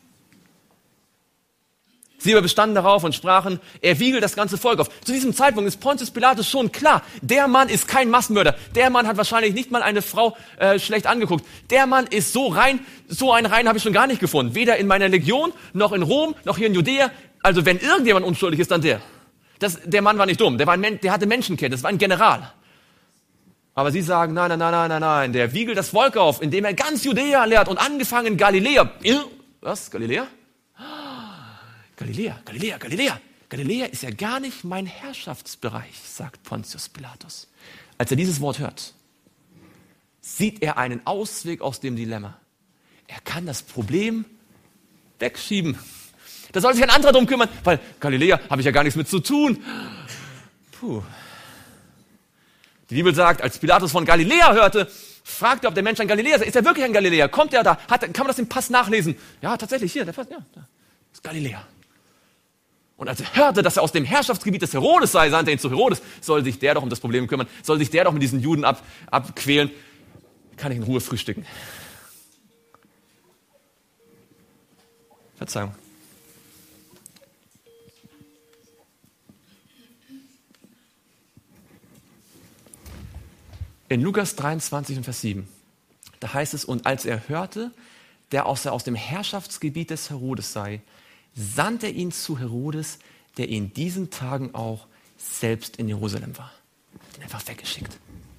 Sie aber bestanden darauf und sprachen, er wiegelt das ganze Volk auf. Zu diesem Zeitpunkt ist Pontius Pilatus schon klar, der Mann ist kein Massenmörder. Der Mann hat wahrscheinlich nicht mal eine Frau schlecht angeguckt. Der Mann ist so rein, so einen Rein habe ich schon gar nicht gefunden. Weder in meiner Legion, noch in Rom, noch hier in Judäa. Also wenn irgendjemand unschuldig ist, dann der. Der Mann war nicht dumm, der hatte Menschenkenntnis, das war ein General. Aber sie sagen, nein, der wiegelt das Volk auf, indem er ganz Judäa lehrt und angefangen in Galiläa. Was, Galiläa? Galiläa ist ja gar nicht mein Herrschaftsbereich, sagt Pontius Pilatus. Als er dieses Wort hört, sieht er einen Ausweg aus dem Dilemma. Er kann das Problem wegschieben. Da soll sich ein anderer drum kümmern, weil Galiläa habe ich ja gar nichts mit zu tun. Die Bibel sagt, als Pilatus von Galiläa hörte, fragte, ob der Mensch ein Galiläer ist. Ist er wirklich ein Galiläer? Kommt er da? Kann man das im Pass nachlesen? Ja, tatsächlich, hier, der Pass, ja, da ist Galiläa. Und als er hörte, dass er aus dem Herrschaftsgebiet des Herodes sei, sandte er ihn zu Herodes, soll sich der doch um das Problem kümmern, soll sich der doch mit diesen Juden abquälen. Kann ich in Ruhe frühstücken. Verzeihung. In Lukas 23 und Vers 7, da heißt es, und als er hörte, der aus dem Herrschaftsgebiet des Herodes sei, sandte er ihn zu Herodes, der in diesen Tagen auch selbst in Jerusalem war. Hat ihn einfach weggeschickt.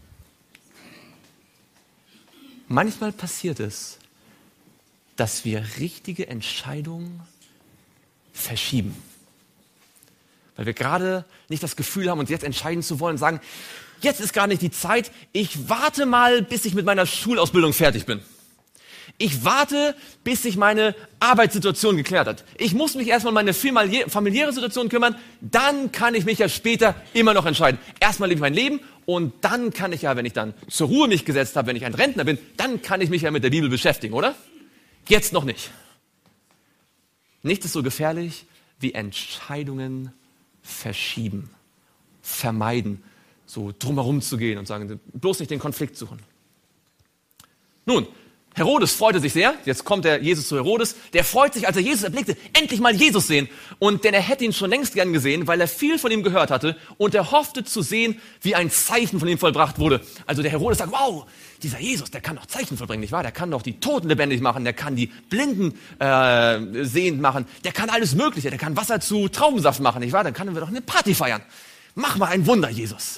Manchmal passiert es, dass wir richtige Entscheidungen verschieben. Weil wir gerade nicht das Gefühl haben, uns jetzt entscheiden zu wollen und sagen, jetzt ist gar nicht die Zeit, ich warte mal, bis ich mit meiner Schulausbildung fertig bin. Ich warte, bis sich meine Arbeitssituation geklärt hat. Ich muss mich erstmal um meine familiäre Situation kümmern, dann kann ich mich ja später immer noch entscheiden. Erstmal lebe ich mein Leben und dann kann ich ja, wenn ich dann zur Ruhe mich gesetzt habe, wenn ich ein Rentner bin, dann kann ich mich ja mit der Bibel beschäftigen, oder? Jetzt noch nicht. Nichts ist so gefährlich wie Entscheidungen verschieben, vermeiden, so drumherum zu gehen und sagen, bloß nicht den Konflikt suchen. Nun, Herodes freute sich sehr, jetzt kommt der Jesus zu Herodes, der freut sich, als er Jesus erblickte, endlich mal Jesus sehen. Und denn er hätte ihn schon längst gern gesehen, weil er viel von ihm gehört hatte und er hoffte zu sehen, wie ein Zeichen von ihm vollbracht wurde. Also der Herodes sagt, wow, dieser Jesus, der kann doch Zeichen vollbringen, nicht wahr? Der kann doch die Toten lebendig machen, der kann die Blinden sehend machen, der kann alles Mögliche, der kann Wasser zu Traubensaft machen, nicht wahr? Dann können wir doch eine Party feiern. Mach mal ein Wunder, Jesus.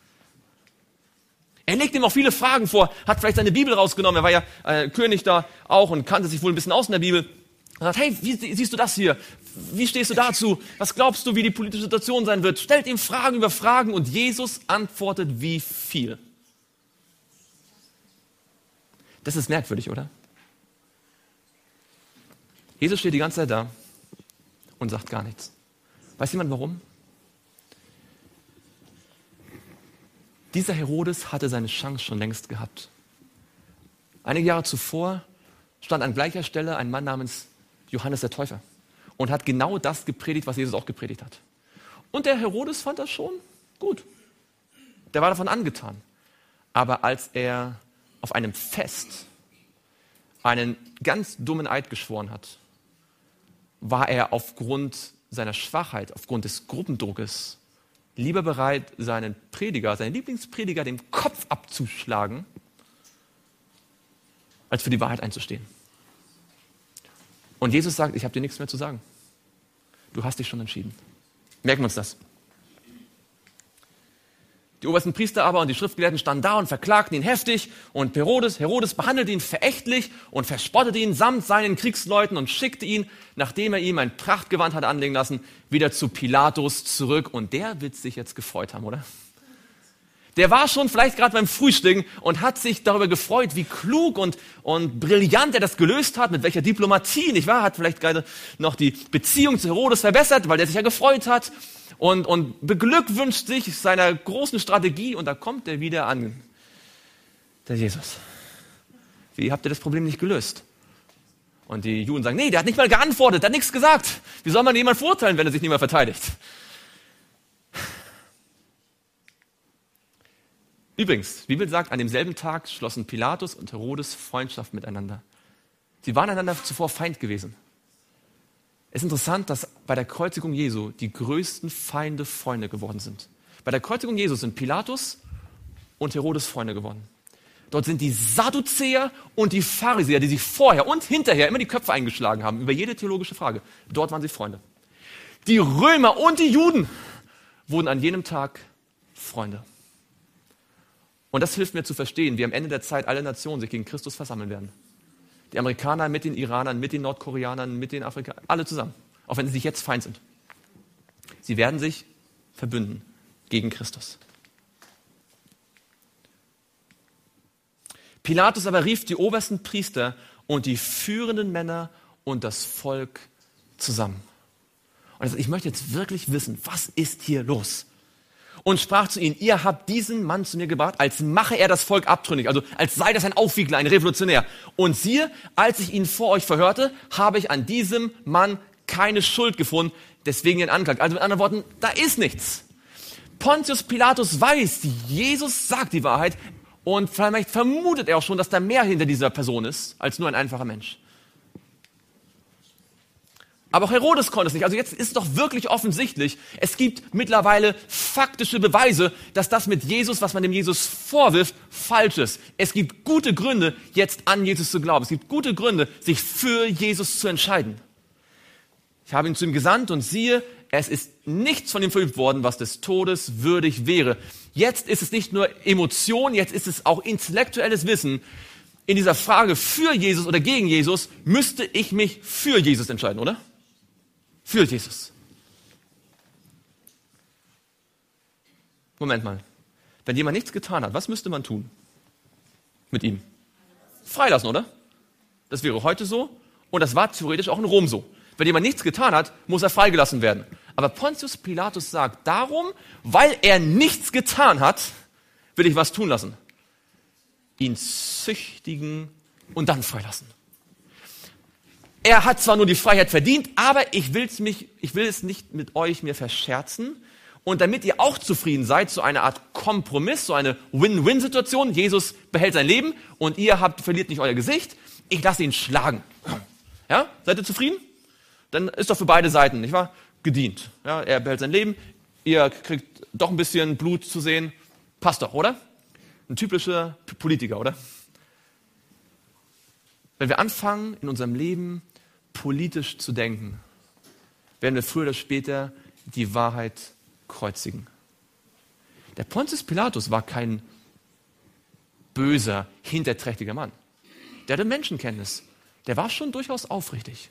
Er legt ihm auch viele Fragen vor, hat vielleicht seine Bibel rausgenommen, er war ja König da auch und kannte sich wohl ein bisschen aus in der Bibel. Er sagt, hey, wie siehst du das hier? Wie stehst du dazu? Was glaubst du, wie die politische Situation sein wird? Stellt ihm Fragen über Fragen und Jesus antwortet wie viel. Das ist merkwürdig, oder? Jesus steht die ganze Zeit da und sagt gar nichts. Weiß jemand warum? Dieser Herodes hatte seine Chance schon längst gehabt. Einige Jahre zuvor stand an gleicher Stelle ein Mann namens Johannes der Täufer und hat genau das gepredigt, was Jesus auch gepredigt hat. Und der Herodes fand das schon gut. Der war davon angetan. Aber als er auf einem Fest einen ganz dummen Eid geschworen hat, war er aufgrund seiner Schwachheit, aufgrund des Gruppendruckes lieber bereit, seinen Prediger, seinen Lieblingsprediger, den Kopf abzuschlagen, als für die Wahrheit einzustehen. Und Jesus sagt, ich habe dir nichts mehr zu sagen. Du hast dich schon entschieden. Merken wir uns das. Die obersten Priester aber und die Schriftgelehrten standen da und verklagten ihn heftig und Herodes behandelte ihn verächtlich und verspottete ihn samt seinen Kriegsleuten und schickte ihn, nachdem er ihm ein Prachtgewand hatte anlegen lassen, wieder zu Pilatus zurück. Und der wird sich jetzt gefreut haben, oder? Der war schon vielleicht gerade beim Frühstücken und hat sich darüber gefreut, wie klug und brillant er das gelöst hat, mit welcher Diplomatie, nicht wahr? Hat vielleicht gerade noch die Beziehung zu Herodes verbessert, weil der sich ja gefreut hat. Und beglückwünscht sich seiner großen Strategie und da kommt er wieder an. Der Jesus. Wie habt ihr das Problem nicht gelöst? Und die Juden sagen, nee, der hat nicht mal geantwortet, der hat nichts gesagt. Wie soll man jemanden verurteilen, wenn er sich nicht mehr verteidigt? Übrigens, die Bibel sagt, an demselben Tag schlossen Pilatus und Herodes Freundschaft miteinander. Sie waren einander zuvor Feind gewesen. Es ist interessant, dass bei der Kreuzigung Jesu die größten Feinde Freunde geworden sind. Bei der Kreuzigung Jesu sind Pilatus und Herodes Freunde geworden. Dort sind die Sadduzäer und die Pharisäer, die sich vorher und hinterher immer die Köpfe eingeschlagen haben über jede theologische Frage. Dort waren sie Freunde. Die Römer und die Juden wurden an jenem Tag Freunde. Und das hilft mir zu verstehen, wie am Ende der Zeit alle Nationen sich gegen Christus versammeln werden. Die Amerikaner mit den Iranern, mit den Nordkoreanern, mit den Afrikanern, alle zusammen. Auch wenn sie sich jetzt Feind sind. Sie werden sich verbünden gegen Christus. Pilatus aber rief die obersten Priester und die führenden Männer und das Volk zusammen. Und er sagt, ich möchte jetzt wirklich wissen, was ist hier los? Und sprach zu ihnen, ihr habt diesen Mann zu mir gebracht, als mache er das Volk abtrünnig, also als sei das ein Aufwiegler, ein Revolutionär. Und siehe, als ich ihn vor euch verhörte, habe ich an diesem Mann keine Schuld gefunden, deswegen ihn anklagt. Also mit anderen Worten, da ist nichts. Pontius Pilatus weiß, Jesus sagt die Wahrheit und vielleicht vermutet er auch schon, dass da mehr hinter dieser Person ist, als nur ein einfacher Mensch. Aber auch Herodes konnte es nicht. Also jetzt ist es doch wirklich offensichtlich. Es gibt mittlerweile faktische Beweise, dass das mit Jesus, was man dem Jesus vorwirft, falsch ist. Es gibt gute Gründe, jetzt an Jesus zu glauben. Es gibt gute Gründe, sich für Jesus zu entscheiden. Ich habe ihn zu ihm gesandt und siehe, es ist nichts von ihm verübt worden, was des Todes würdig wäre. Jetzt ist es nicht nur Emotion, jetzt ist es auch intellektuelles Wissen. In dieser Frage für Jesus oder gegen Jesus müsste ich mich für Jesus entscheiden, oder? Für Jesus. Moment mal. Wenn jemand nichts getan hat, was müsste man tun mit ihm? Freilassen, oder? Das wäre heute so und das war theoretisch auch in Rom so. Wenn jemand nichts getan hat, muss er freigelassen werden. Aber Pontius Pilatus sagt, darum, weil er nichts getan hat, will ich was tun lassen. Ihn züchtigen und dann freilassen. Er hat zwar nur die Freiheit verdient, aber ich will es nicht mit euch mir verscherzen. Und damit ihr auch zufrieden seid, so eine Art Kompromiss, so eine Win-Win-Situation. Jesus behält sein Leben und ihr verliert nicht euer Gesicht. Ich lasse ihn schlagen. Ja, seid ihr zufrieden? Dann ist doch für beide Seiten, nicht wahr? Gedient. Ja, er behält sein Leben, ihr kriegt doch ein bisschen Blut zu sehen. Passt doch, oder? Ein typischer Politiker, oder? Wenn wir anfangen, in unserem Leben politisch zu denken, werden wir früher oder später die Wahrheit kreuzigen. Der Pontius Pilatus war kein böser, hinterträchtiger Mann. Der hatte Menschenkenntnis. Der war schon durchaus aufrichtig.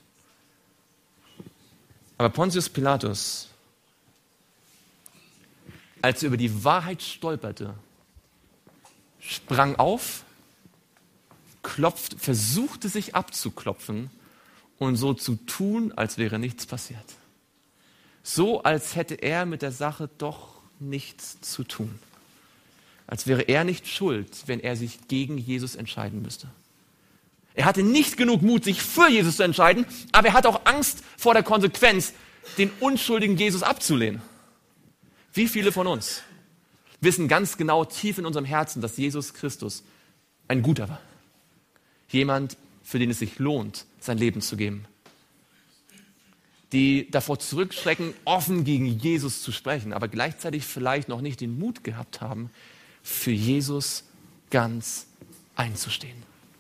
Aber Pontius Pilatus, als er über die Wahrheit stolperte, sprang auf, versuchte sich abzuklopfen und so zu tun, als wäre nichts passiert. So, als hätte er mit der Sache doch nichts zu tun. Als wäre er nicht schuld, wenn er sich gegen Jesus entscheiden müsste. Er hatte nicht genug Mut, sich für Jesus zu entscheiden, aber er hatte auch Angst vor der Konsequenz, den unschuldigen Jesus abzulehnen. Wie viele von uns wissen ganz genau tief in unserem Herzen, dass Jesus Christus ein Guter war. Jemand, für den es sich lohnt, sein Leben zu geben. Die davor zurückschrecken, offen gegen Jesus zu sprechen, aber gleichzeitig vielleicht noch nicht den Mut gehabt haben, für Jesus ganz einzustehen.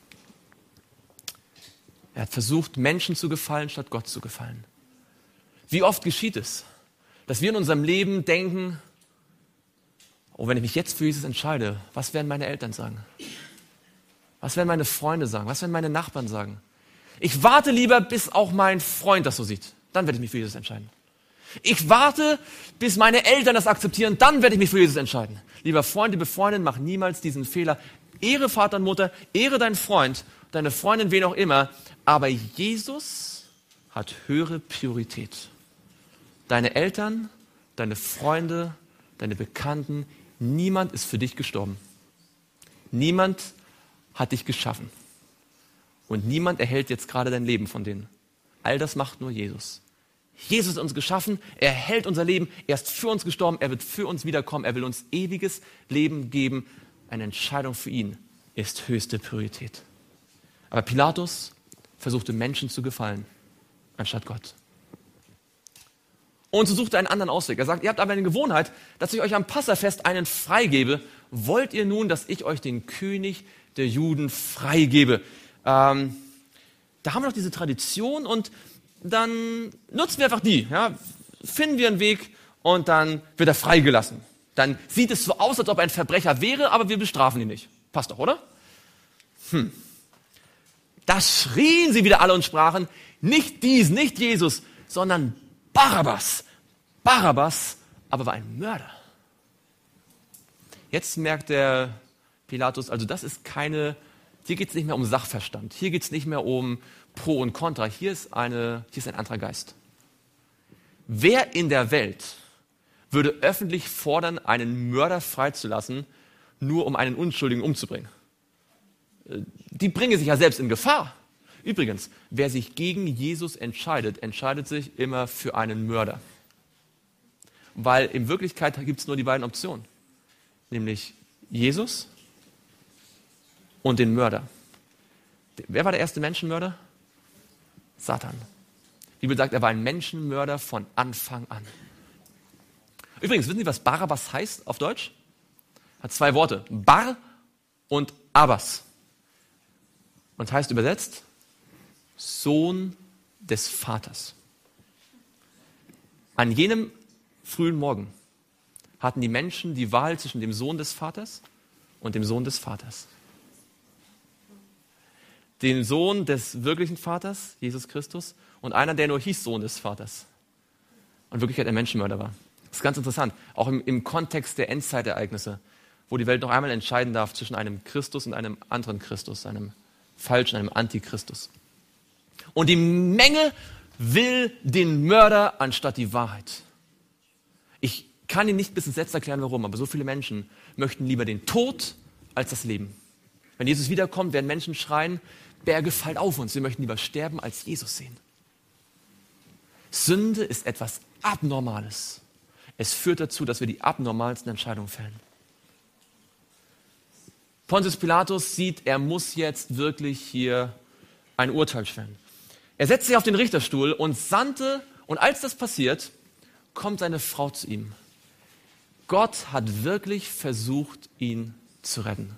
Er hat versucht, Menschen zu gefallen, statt Gott zu gefallen. Wie oft geschieht es, dass wir in unserem Leben denken, oh, wenn ich mich jetzt für Jesus entscheide, was werden meine Eltern sagen? Was werden meine Freunde sagen? Was werden meine Nachbarn sagen? Ich warte lieber, bis auch mein Freund das so sieht. Dann werde ich mich für Jesus entscheiden. Ich warte, bis meine Eltern das akzeptieren, dann werde ich mich für Jesus entscheiden. Lieber Freund, liebe Freundin, mach niemals diesen Fehler. Ehre Vater und Mutter, ehre deinen Freund, deine Freundin, wen auch immer. Aber Jesus hat höhere Priorität. Deine Eltern, deine Freunde, deine Bekannten, niemand ist für dich gestorben. Niemand hat dich geschaffen. Und niemand erhält jetzt gerade dein Leben von denen. All das macht nur Jesus. Jesus hat uns geschaffen, er hält unser Leben, er ist für uns gestorben, er wird für uns wiederkommen, er will uns ewiges Leben geben. Eine Entscheidung für ihn ist höchste Priorität. Aber Pilatus versuchte Menschen zu gefallen, anstatt Gott. Und so suchte er einen anderen Ausweg. Er sagt, ihr habt aber eine Gewohnheit, dass ich euch am Passafest einen freigebe. Wollt ihr nun, dass ich euch den König der Juden freigebe? Da haben wir noch diese Tradition und dann nutzen wir einfach die. Ja? Finden wir einen Weg und dann wird er freigelassen. Dann sieht es so aus, als ob er ein Verbrecher wäre, aber wir bestrafen ihn nicht. Passt doch, oder? Da schrien sie wieder alle und sprachen, nicht diesen, nicht Jesus, sondern Barabbas. Barabbas aber war ein Mörder. Jetzt merkt der Pilatus, also das ist keine, hier geht es nicht mehr um Sachverstand, hier geht es nicht mehr um Pro und Contra, hier ist ein anderer Geist. Wer in der Welt würde öffentlich fordern, einen Mörder freizulassen, nur um einen Unschuldigen umzubringen? Die bringen sich ja selbst in Gefahr. Übrigens, wer sich gegen Jesus entscheidet, entscheidet sich immer für einen Mörder. Weil in Wirklichkeit gibt es nur die beiden Optionen. Nämlich Jesus und den Mörder. Wer war der erste Menschenmörder? Satan. Die Bibel sagt, er war ein Menschenmörder von Anfang an. Übrigens, wissen Sie, was Barabbas heißt auf Deutsch? Hat zwei Worte. Bar und Abbas. Und heißt übersetzt Sohn des Vaters. An jenem frühen Morgen hatten die Menschen die Wahl zwischen dem Sohn des Vaters und dem Sohn des Vaters. Den Sohn des wirklichen Vaters, Jesus Christus, und einer, der nur hieß Sohn des Vaters. Und in Wirklichkeit ein Menschenmörder war. Das ist ganz interessant, auch im Kontext der Endzeitereignisse, wo die Welt noch einmal entscheiden darf zwischen einem Christus und einem anderen Christus, einem Falschen, einem Antichristus. Und die Menge will den Mörder anstatt die Wahrheit. Ich kann Ihnen nicht bis ins Letzte erklären, warum, aber so viele Menschen möchten lieber den Tod als das Leben. Wenn Jesus wiederkommt, werden Menschen schreien, Berge fallen auf uns. Wir möchten lieber sterben, als Jesus sehen. Sünde ist etwas Abnormales. Es führt dazu, dass wir die abnormalsten Entscheidungen fällen. Pontius Pilatus sieht, er muss jetzt wirklich hier ein Urteil fällen. Er setzt sich auf den Richterstuhl und sandte, und als das passiert, kommt seine Frau zu ihm. Gott hat wirklich versucht, ihn zu retten.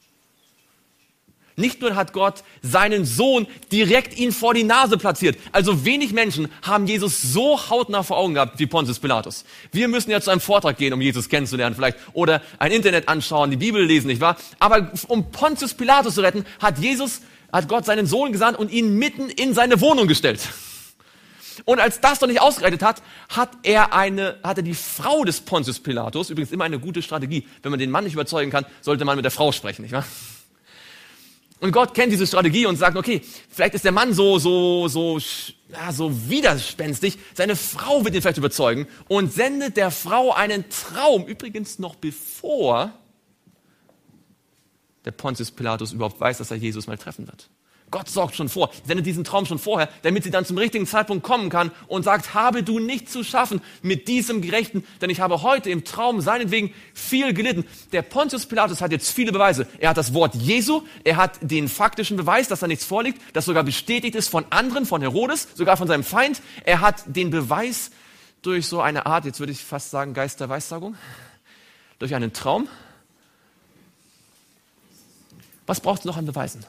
Nicht nur hat Gott seinen Sohn direkt ihn vor die Nase platziert. Also wenig Menschen haben Jesus so hautnah vor Augen gehabt wie Pontius Pilatus. Wir müssen ja zu einem Vortrag gehen, um Jesus kennenzulernen vielleicht. Oder ein Internet anschauen, die Bibel lesen, nicht wahr? Aber um Pontius Pilatus zu retten, hat Gott seinen Sohn gesandt und ihn mitten in seine Wohnung gestellt. Und als das noch nicht ausgereicht hat, hat er die Frau des Pontius Pilatus, übrigens immer eine gute Strategie, wenn man den Mann nicht überzeugen kann, sollte man mit der Frau sprechen, nicht wahr? Und Gott kennt diese Strategie und sagt, okay, vielleicht ist der Mann so widerspenstig, seine Frau wird ihn vielleicht überzeugen und sendet der Frau einen Traum, übrigens noch bevor der Pontius Pilatus überhaupt weiß, dass er Jesus mal treffen wird. Gott sorgt schon vor, sendet diesen Traum schon vorher, damit sie dann zum richtigen Zeitpunkt kommen kann und sagt, habe du nichts zu schaffen mit diesem Gerechten, denn ich habe heute im Traum seinetwegen viel gelitten. Der Pontius Pilatus hat jetzt viele Beweise. Er hat das Wort Jesu, er hat den faktischen Beweis, dass da nichts vorliegt, das sogar bestätigt ist von anderen, von Herodes, sogar von seinem Feind. Er hat den Beweis durch so eine Art, jetzt würde ich fast sagen, Geist der Weissagung, durch einen Traum. Was braucht es noch an Beweisen?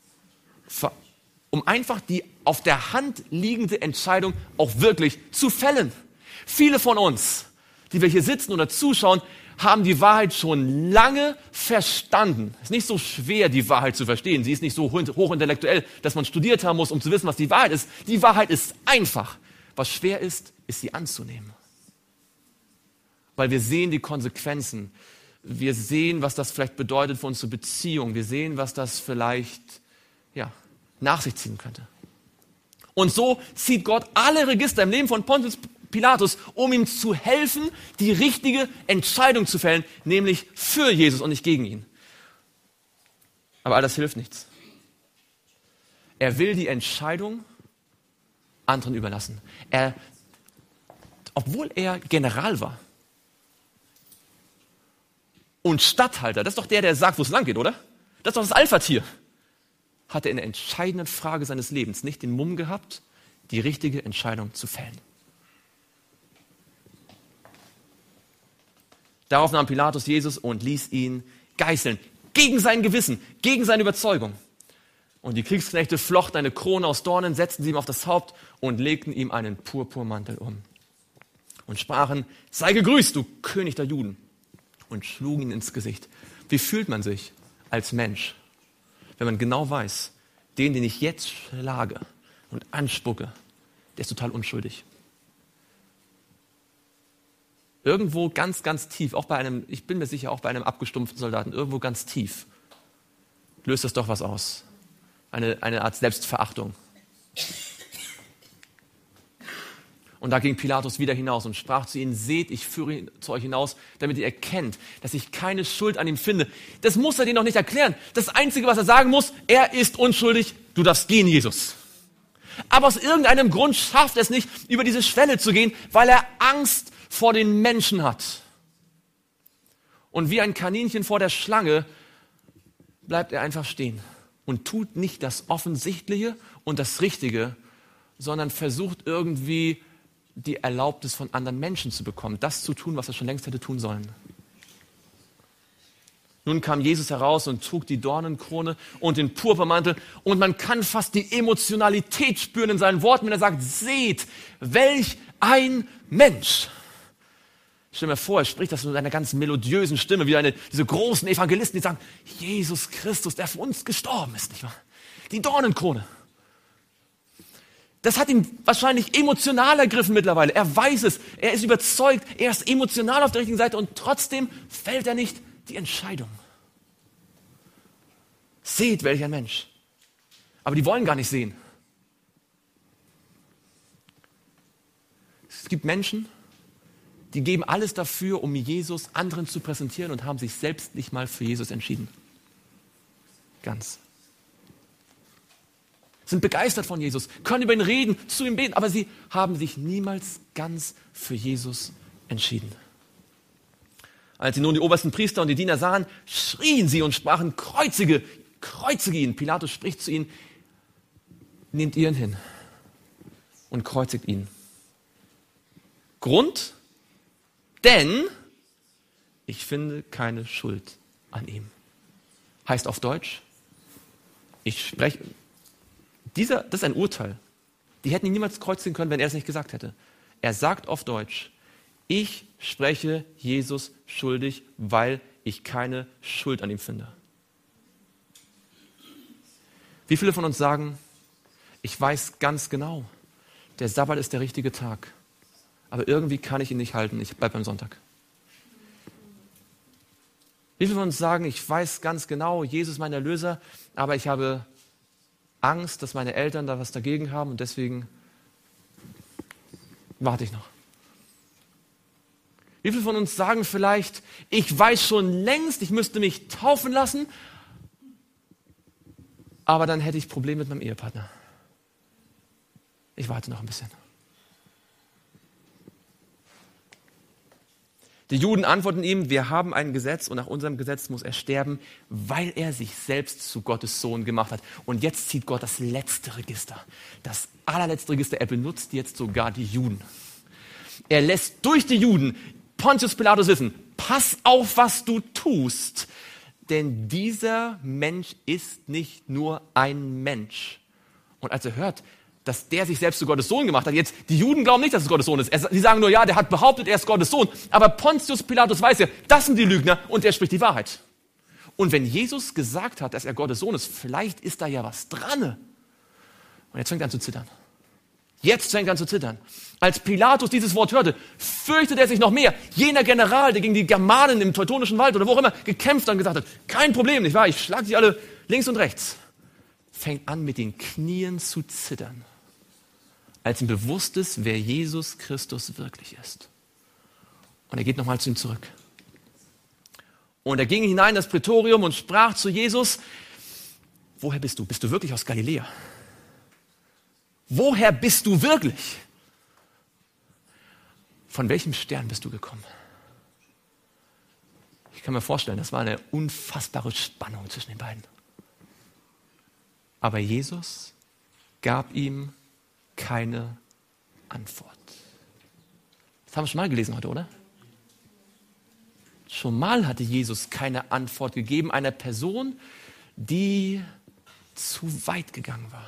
Um einfach die auf der Hand liegende Entscheidung auch wirklich zu fällen. Viele von uns, die wir hier sitzen oder zuschauen, haben die Wahrheit schon lange verstanden. Es ist nicht so schwer, die Wahrheit zu verstehen. Sie ist nicht so hochintellektuell, dass man studiert haben muss, um zu wissen, was die Wahrheit ist. Die Wahrheit ist einfach. Was schwer ist, ist sie anzunehmen. Weil wir sehen die Konsequenzen. Wir sehen, was das vielleicht bedeutet für unsere Beziehung. Wir sehen, was das vielleicht nach sich ziehen könnte. Und so zieht Gott alle Register im Leben von Pontius Pilatus, um ihm zu helfen, die richtige Entscheidung zu fällen, nämlich für Jesus und nicht gegen ihn. Aber all das hilft nichts. Er will die Entscheidung anderen überlassen. Obwohl er General war und Statthalter, das ist doch der sagt, wo es lang geht, oder? Das ist doch das Alpha-Tier. Hat er in der entscheidenden Frage seines Lebens nicht den Mumm gehabt, die richtige Entscheidung zu fällen. Darauf nahm Pilatus Jesus und ließ ihn geißeln, gegen sein Gewissen, gegen seine Überzeugung. Und die Kriegsknechte flochten eine Krone aus Dornen, setzten sie ihm auf das Haupt und legten ihm einen Purpurmantel um. Und sprachen, sei gegrüßt, du König der Juden, und schlugen ihn ins Gesicht. Wie fühlt man sich als Mensch, wenn man genau weiß, den ich jetzt schlage und anspucke, der ist total unschuldig. Irgendwo ganz, ganz tief, ich bin mir sicher, auch bei einem abgestumpften Soldaten, irgendwo ganz tief, löst das doch was aus. Eine Art Selbstverachtung. Und da ging Pilatus wieder hinaus und sprach zu ihnen, seht, ich führe ihn zu euch hinaus, damit ihr erkennt, dass ich keine Schuld an ihm finde. Das muss er denen noch nicht erklären. Das Einzige, was er sagen muss, er ist unschuldig, du darfst gehen, Jesus. Aber aus irgendeinem Grund schafft er es nicht, über diese Schwelle zu gehen, weil er Angst vor den Menschen hat. Und wie ein Kaninchen vor der Schlange bleibt er einfach stehen und tut nicht das Offensichtliche und das Richtige, sondern versucht irgendwie die Erlaubnis von anderen Menschen zu bekommen, das zu tun, was er schon längst hätte tun sollen. Nun kam Jesus heraus und trug die Dornenkrone und den Purpurmantel und man kann fast die Emotionalität spüren in seinen Worten, wenn er sagt, seht, welch ein Mensch. Stell mir vor, er spricht das mit einer ganz melodiösen Stimme, wie diese großen Evangelisten, die sagen, Jesus Christus, der für uns gestorben ist, nicht wahr? Die Dornenkrone. Das hat ihn wahrscheinlich emotional ergriffen mittlerweile. Er weiß es, er ist überzeugt, er ist emotional auf der richtigen Seite und trotzdem fällt er nicht die Entscheidung. Seht, welcher Mensch. Aber die wollen gar nicht sehen. Es gibt Menschen, die geben alles dafür, um Jesus anderen zu präsentieren und haben sich selbst nicht mal für Jesus entschieden. Ganz. Sind begeistert von Jesus, können über ihn reden, zu ihm beten, aber sie haben sich niemals ganz für Jesus entschieden. Als sie nun die obersten Priester und die Diener sahen, schrien sie und sprachen, kreuzige ihn. Pilatus spricht zu ihnen, nehmt ihn hin und kreuzigt ihn. Grund? Denn ich finde keine Schuld an ihm. Heißt auf Deutsch, das ist ein Urteil. Die hätten ihn niemals kreuzigen können, wenn er es nicht gesagt hätte. Er sagt auf Deutsch, ich spreche Jesus schuldig, weil ich keine Schuld an ihm finde. Wie viele von uns sagen, ich weiß ganz genau, der Sabbat ist der richtige Tag, aber irgendwie kann ich ihn nicht halten, ich bleibe beim Sonntag. Wie viele von uns sagen, ich weiß ganz genau, Jesus ist mein Erlöser, aber ich habe Angst, dass meine Eltern da was dagegen haben und deswegen warte ich noch. Wie viele von uns sagen vielleicht, ich weiß schon längst, ich müsste mich taufen lassen, aber dann hätte ich Probleme mit meinem Ehepartner. Ich warte noch ein bisschen. Die Juden antworten ihm, wir haben ein Gesetz und nach unserem Gesetz muss er sterben, weil er sich selbst zu Gottes Sohn gemacht hat. Und jetzt zieht Gott das letzte Register, das allerletzte Register. Er benutzt jetzt sogar die Juden. Er lässt durch die Juden Pontius Pilatus wissen, pass auf, was du tust, denn dieser Mensch ist nicht nur ein Mensch. Und als er hört, dass der sich selbst zu Gottes Sohn gemacht hat. Jetzt, die Juden glauben nicht, dass es Gottes Sohn ist. Sie sagen nur, ja, der hat behauptet, er ist Gottes Sohn. Aber Pontius Pilatus weiß ja, das sind die Lügner und er spricht die Wahrheit. Und wenn Jesus gesagt hat, dass er Gottes Sohn ist, vielleicht ist da ja was dran. Und jetzt fängt er an zu zittern. Als Pilatus dieses Wort hörte, fürchtete er sich noch mehr. Jener General, der gegen die Germanen im Teutonischen Wald oder wo auch immer gekämpft hat und gesagt hat, kein Problem, nicht wahr? Ich schlage sie alle links und rechts. Fängt an, mit den Knien zu zittern, als ihm bewusst ist, wer Jesus Christus wirklich ist. Und er geht nochmal zu ihm zurück. Und er ging hinein in das Prätorium und sprach zu Jesus, woher bist du? Bist du wirklich aus Galiläa? Woher bist du wirklich? Von welchem Stern bist du gekommen? Ich kann mir vorstellen, das war eine unfassbare Spannung zwischen den beiden. Aber Jesus gab ihm keine Antwort. Das haben wir schon mal gelesen heute, oder? Schon mal hatte Jesus keine Antwort gegeben einer Person, die zu weit gegangen war.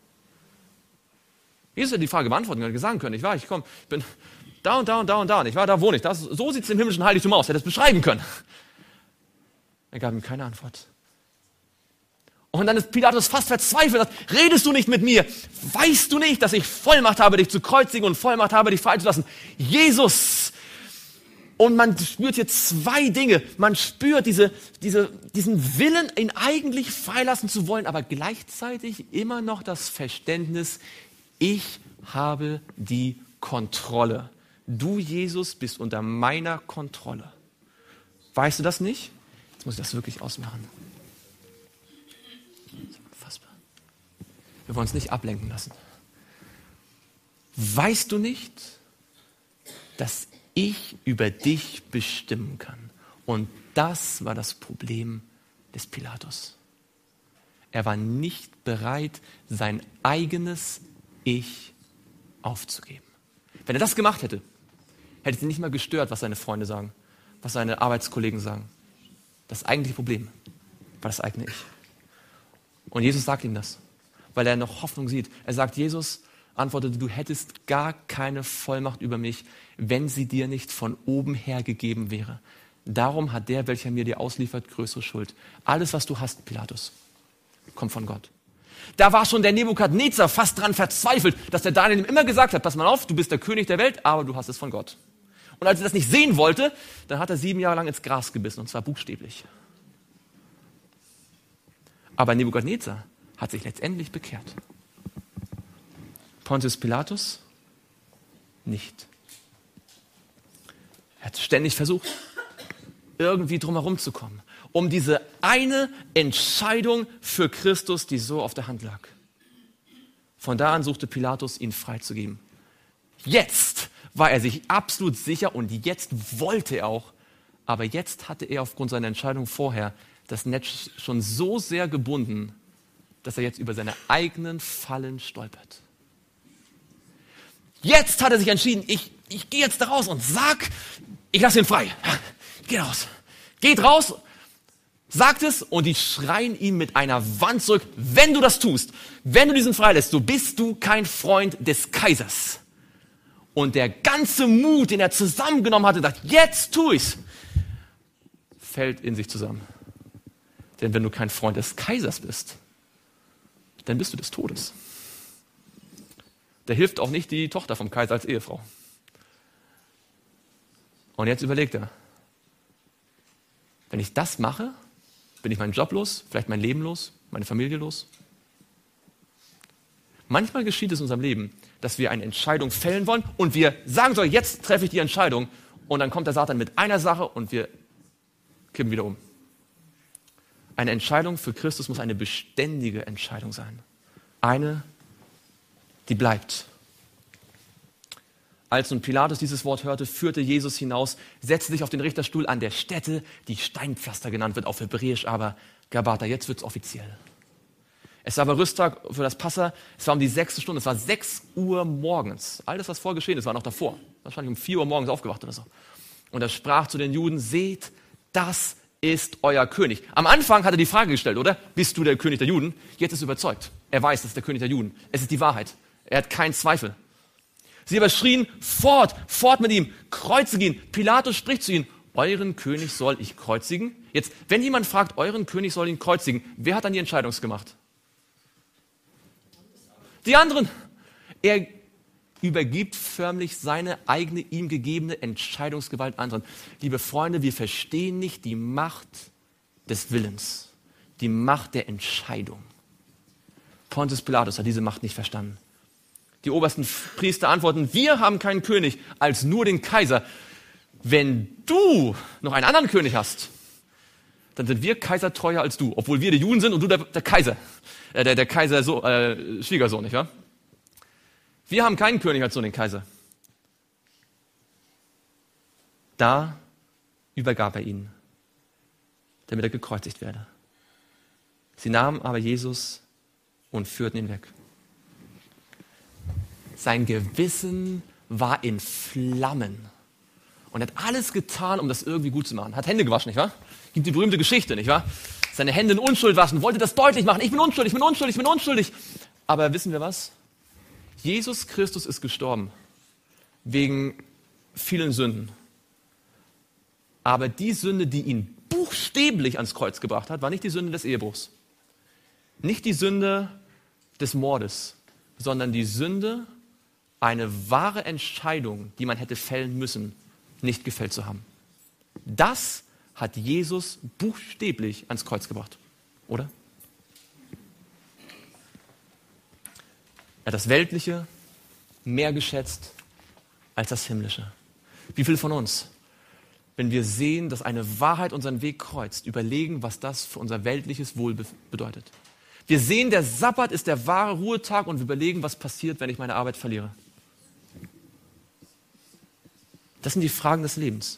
Jesus hätte die Frage beantworten können, sagen können, ich bin da und da und da und da, nicht wahr? Da wohne ich. So sieht es im himmlischen Heiligtum aus. Er hätte es beschreiben können. Er gab ihm keine Antwort. Und dann ist Pilatus fast verzweifelt. Redest du nicht mit mir? Weißt du nicht, dass ich Vollmacht habe, dich zu kreuzigen und Vollmacht habe, dich freizulassen? Jesus! Und man spürt hier zwei Dinge. Man spürt diesen Willen, ihn eigentlich freilassen zu wollen, aber gleichzeitig immer noch das Verständnis, ich habe die Kontrolle. Du, Jesus, bist unter meiner Kontrolle. Weißt du das nicht? Jetzt muss ich das wirklich ausmachen. Unfassbar. Wir wollen uns nicht ablenken lassen. Weißt du nicht, dass ich über dich bestimmen kann? Und das war das Problem des Pilatus. Er war nicht bereit, sein eigenes Ich aufzugeben. Wenn er das gemacht hätte, hätte es ihn nicht mal gestört, was seine Freunde sagen, was seine Arbeitskollegen sagen. Das eigentliche Problem war das eigene Ich. Und Jesus sagt ihm das, weil er noch Hoffnung sieht. Er sagt, Jesus antwortete, du hättest gar keine Vollmacht über mich, wenn sie dir nicht von oben her gegeben wäre. Darum hat der, welcher mir dir ausliefert, größere Schuld. Alles, was du hast, Pilatus, kommt von Gott. Da war schon der Nebukadnezar fast dran verzweifelt, dass der Daniel ihm immer gesagt hat, pass mal auf, du bist der König der Welt, aber du hast es von Gott. Und als er das nicht sehen wollte, dann hat er 7 Jahre lang ins Gras gebissen, und zwar buchstäblich. Aber Nebukadnezar hat sich letztendlich bekehrt. Pontius Pilatus nicht. Er hat ständig versucht, irgendwie drumherum zu kommen, um diese eine Entscheidung für Christus, die so auf der Hand lag. Von da an suchte Pilatus, ihn freizugeben. Jetzt war er sich absolut sicher und jetzt wollte er auch, aber jetzt hatte er aufgrund seiner Entscheidung vorher das Netz schon so sehr gebunden, dass er jetzt über seine eigenen Fallen stolpert. Jetzt hat er sich entschieden, ich gehe jetzt da raus und sag, ich lasse ihn frei. Geh raus. Geht raus, sagt es und die schreien ihm mit einer Wand zurück, wenn du das tust, wenn du diesen freilässt, so bist du kein Freund des Kaisers. Und der ganze Mut, den er zusammengenommen hatte, sagt, jetzt tue ich's, fällt in sich zusammen. Denn wenn du kein Freund des Kaisers bist, dann bist du des Todes. Da hilft auch nicht die Tochter vom Kaiser als Ehefrau. Und jetzt überlegt er, wenn ich das mache, bin ich meinen Job los, vielleicht mein Leben los, meine Familie los. Manchmal geschieht es in unserem Leben, dass wir eine Entscheidung fällen wollen und wir sagen so, jetzt treffe ich die Entscheidung und dann kommt der Satan mit einer Sache und wir kippen wieder um. Eine Entscheidung für Christus muss eine beständige Entscheidung sein. Eine, die bleibt. Als nun Pilatus dieses Wort hörte, führte Jesus hinaus, setzte sich auf den Richterstuhl an der Stätte, die Steinpflaster genannt wird, auf Hebräisch aber Gabata. Jetzt wird es offiziell. Es war aber Rüsttag für das Passa, es war um die 6. Stunde, es war 6 Uhr morgens. All das, was vorgeschehen ist, war noch davor. Wahrscheinlich um 4 Uhr morgens aufgewacht oder so. Und er sprach zu den Juden, seht, das ist euer König. Am Anfang hat er die Frage gestellt, oder? Bist du der König der Juden? Jetzt ist er überzeugt. Er weiß, das ist der König der Juden. Es ist die Wahrheit. Er hat keinen Zweifel. Sie aber schrien, fort mit ihm, kreuzige ihn. Pilatus spricht zu ihnen, euren König soll ich kreuzigen? Jetzt, wenn jemand fragt, euren König soll ihn kreuzigen, wer hat dann die Entscheidung gemacht? Die anderen. Er übergibt förmlich seine eigene, ihm gegebene Entscheidungsgewalt anderen. Liebe Freunde, wir verstehen nicht die Macht des Willens, die Macht der Entscheidung. Pontius Pilatus hat diese Macht nicht verstanden. Die obersten Priester antworten, wir haben keinen König als nur den Kaiser. Wenn du noch einen anderen König hast, dann sind wir Kaiser treuer als du, obwohl wir die Juden sind und du der Kaiser, der Kaiser Schwiegersohn, nicht wahr? Wir haben keinen König als nur den Kaiser. Da übergab er ihn, damit er gekreuzigt werde. Sie nahmen aber Jesus und führten ihn weg. Sein Gewissen war in Flammen. Und er hat alles getan, um das irgendwie gut zu machen. Hat Hände gewaschen, nicht wahr? Gibt die berühmte Geschichte, nicht wahr? Seine Hände in Unschuld waschen, wollte das deutlich machen. Ich bin unschuldig, ich bin unschuldig, ich bin unschuldig. Aber wissen wir was? Jesus Christus ist gestorben wegen vielen Sünden. Aber die Sünde, die ihn buchstäblich ans Kreuz gebracht hat, war nicht die Sünde des Ehebruchs. Nicht die Sünde des Mordes, sondern die Sünde, eine wahre Entscheidung, die man hätte fällen müssen, nicht gefällt zu haben. Das hat Jesus buchstäblich ans Kreuz gebracht, oder? Er hat das Weltliche mehr geschätzt als das Himmlische. Wie viele von uns, wenn wir sehen, dass eine Wahrheit unseren Weg kreuzt, überlegen, was das für unser weltliches Wohl bedeutet? Wir sehen, der Sabbat ist der wahre Ruhetag und wir überlegen, was passiert, wenn ich meine Arbeit verliere. Das sind die Fragen des Lebens.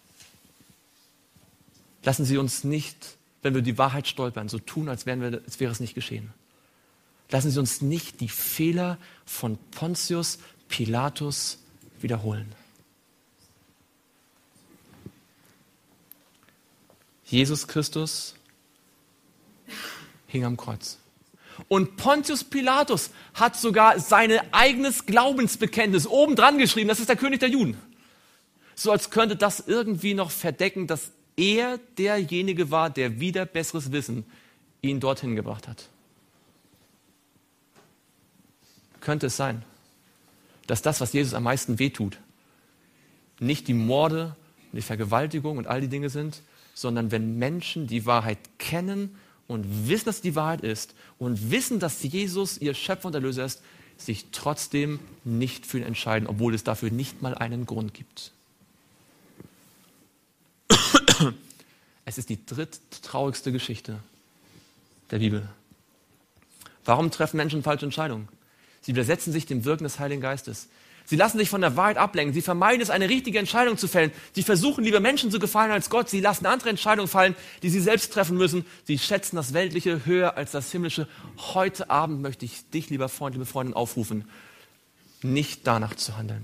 Lassen Sie uns nicht, wenn wir die Wahrheit stolpern, so tun, als wäre es nicht geschehen. Lassen Sie uns nicht die Fehler von Pontius Pilatus wiederholen. Jesus Christus hing am Kreuz. Und Pontius Pilatus hat sogar sein eigenes Glaubensbekenntnis obendran geschrieben, das ist der König der Juden. So als könnte das irgendwie noch verdecken, dass er derjenige war, der wider besseres Wissen ihn dorthin gebracht hat. Könnte es sein, dass das, was Jesus am meisten wehtut, nicht die Morde, die Vergewaltigung und all die Dinge sind, sondern wenn Menschen die Wahrheit kennen und wissen, dass die Wahrheit ist und wissen, dass Jesus ihr Schöpfer und Erlöser ist, sich trotzdem nicht für ihn entscheiden, obwohl es dafür nicht mal einen Grund gibt. Es ist die dritttraurigste Geschichte der Bibel. Warum treffen Menschen falsche Entscheidungen? Sie widersetzen sich dem Wirken des Heiligen Geistes. Sie lassen sich von der Wahrheit ablenken. Sie vermeiden es, eine richtige Entscheidung zu fällen. Sie versuchen lieber Menschen zu gefallen als Gott. Sie lassen andere Entscheidungen fallen, die sie selbst treffen müssen. Sie schätzen das Weltliche höher als das Himmlische. Heute Abend möchte ich dich, lieber Freund, liebe Freundin, aufrufen, nicht danach zu handeln.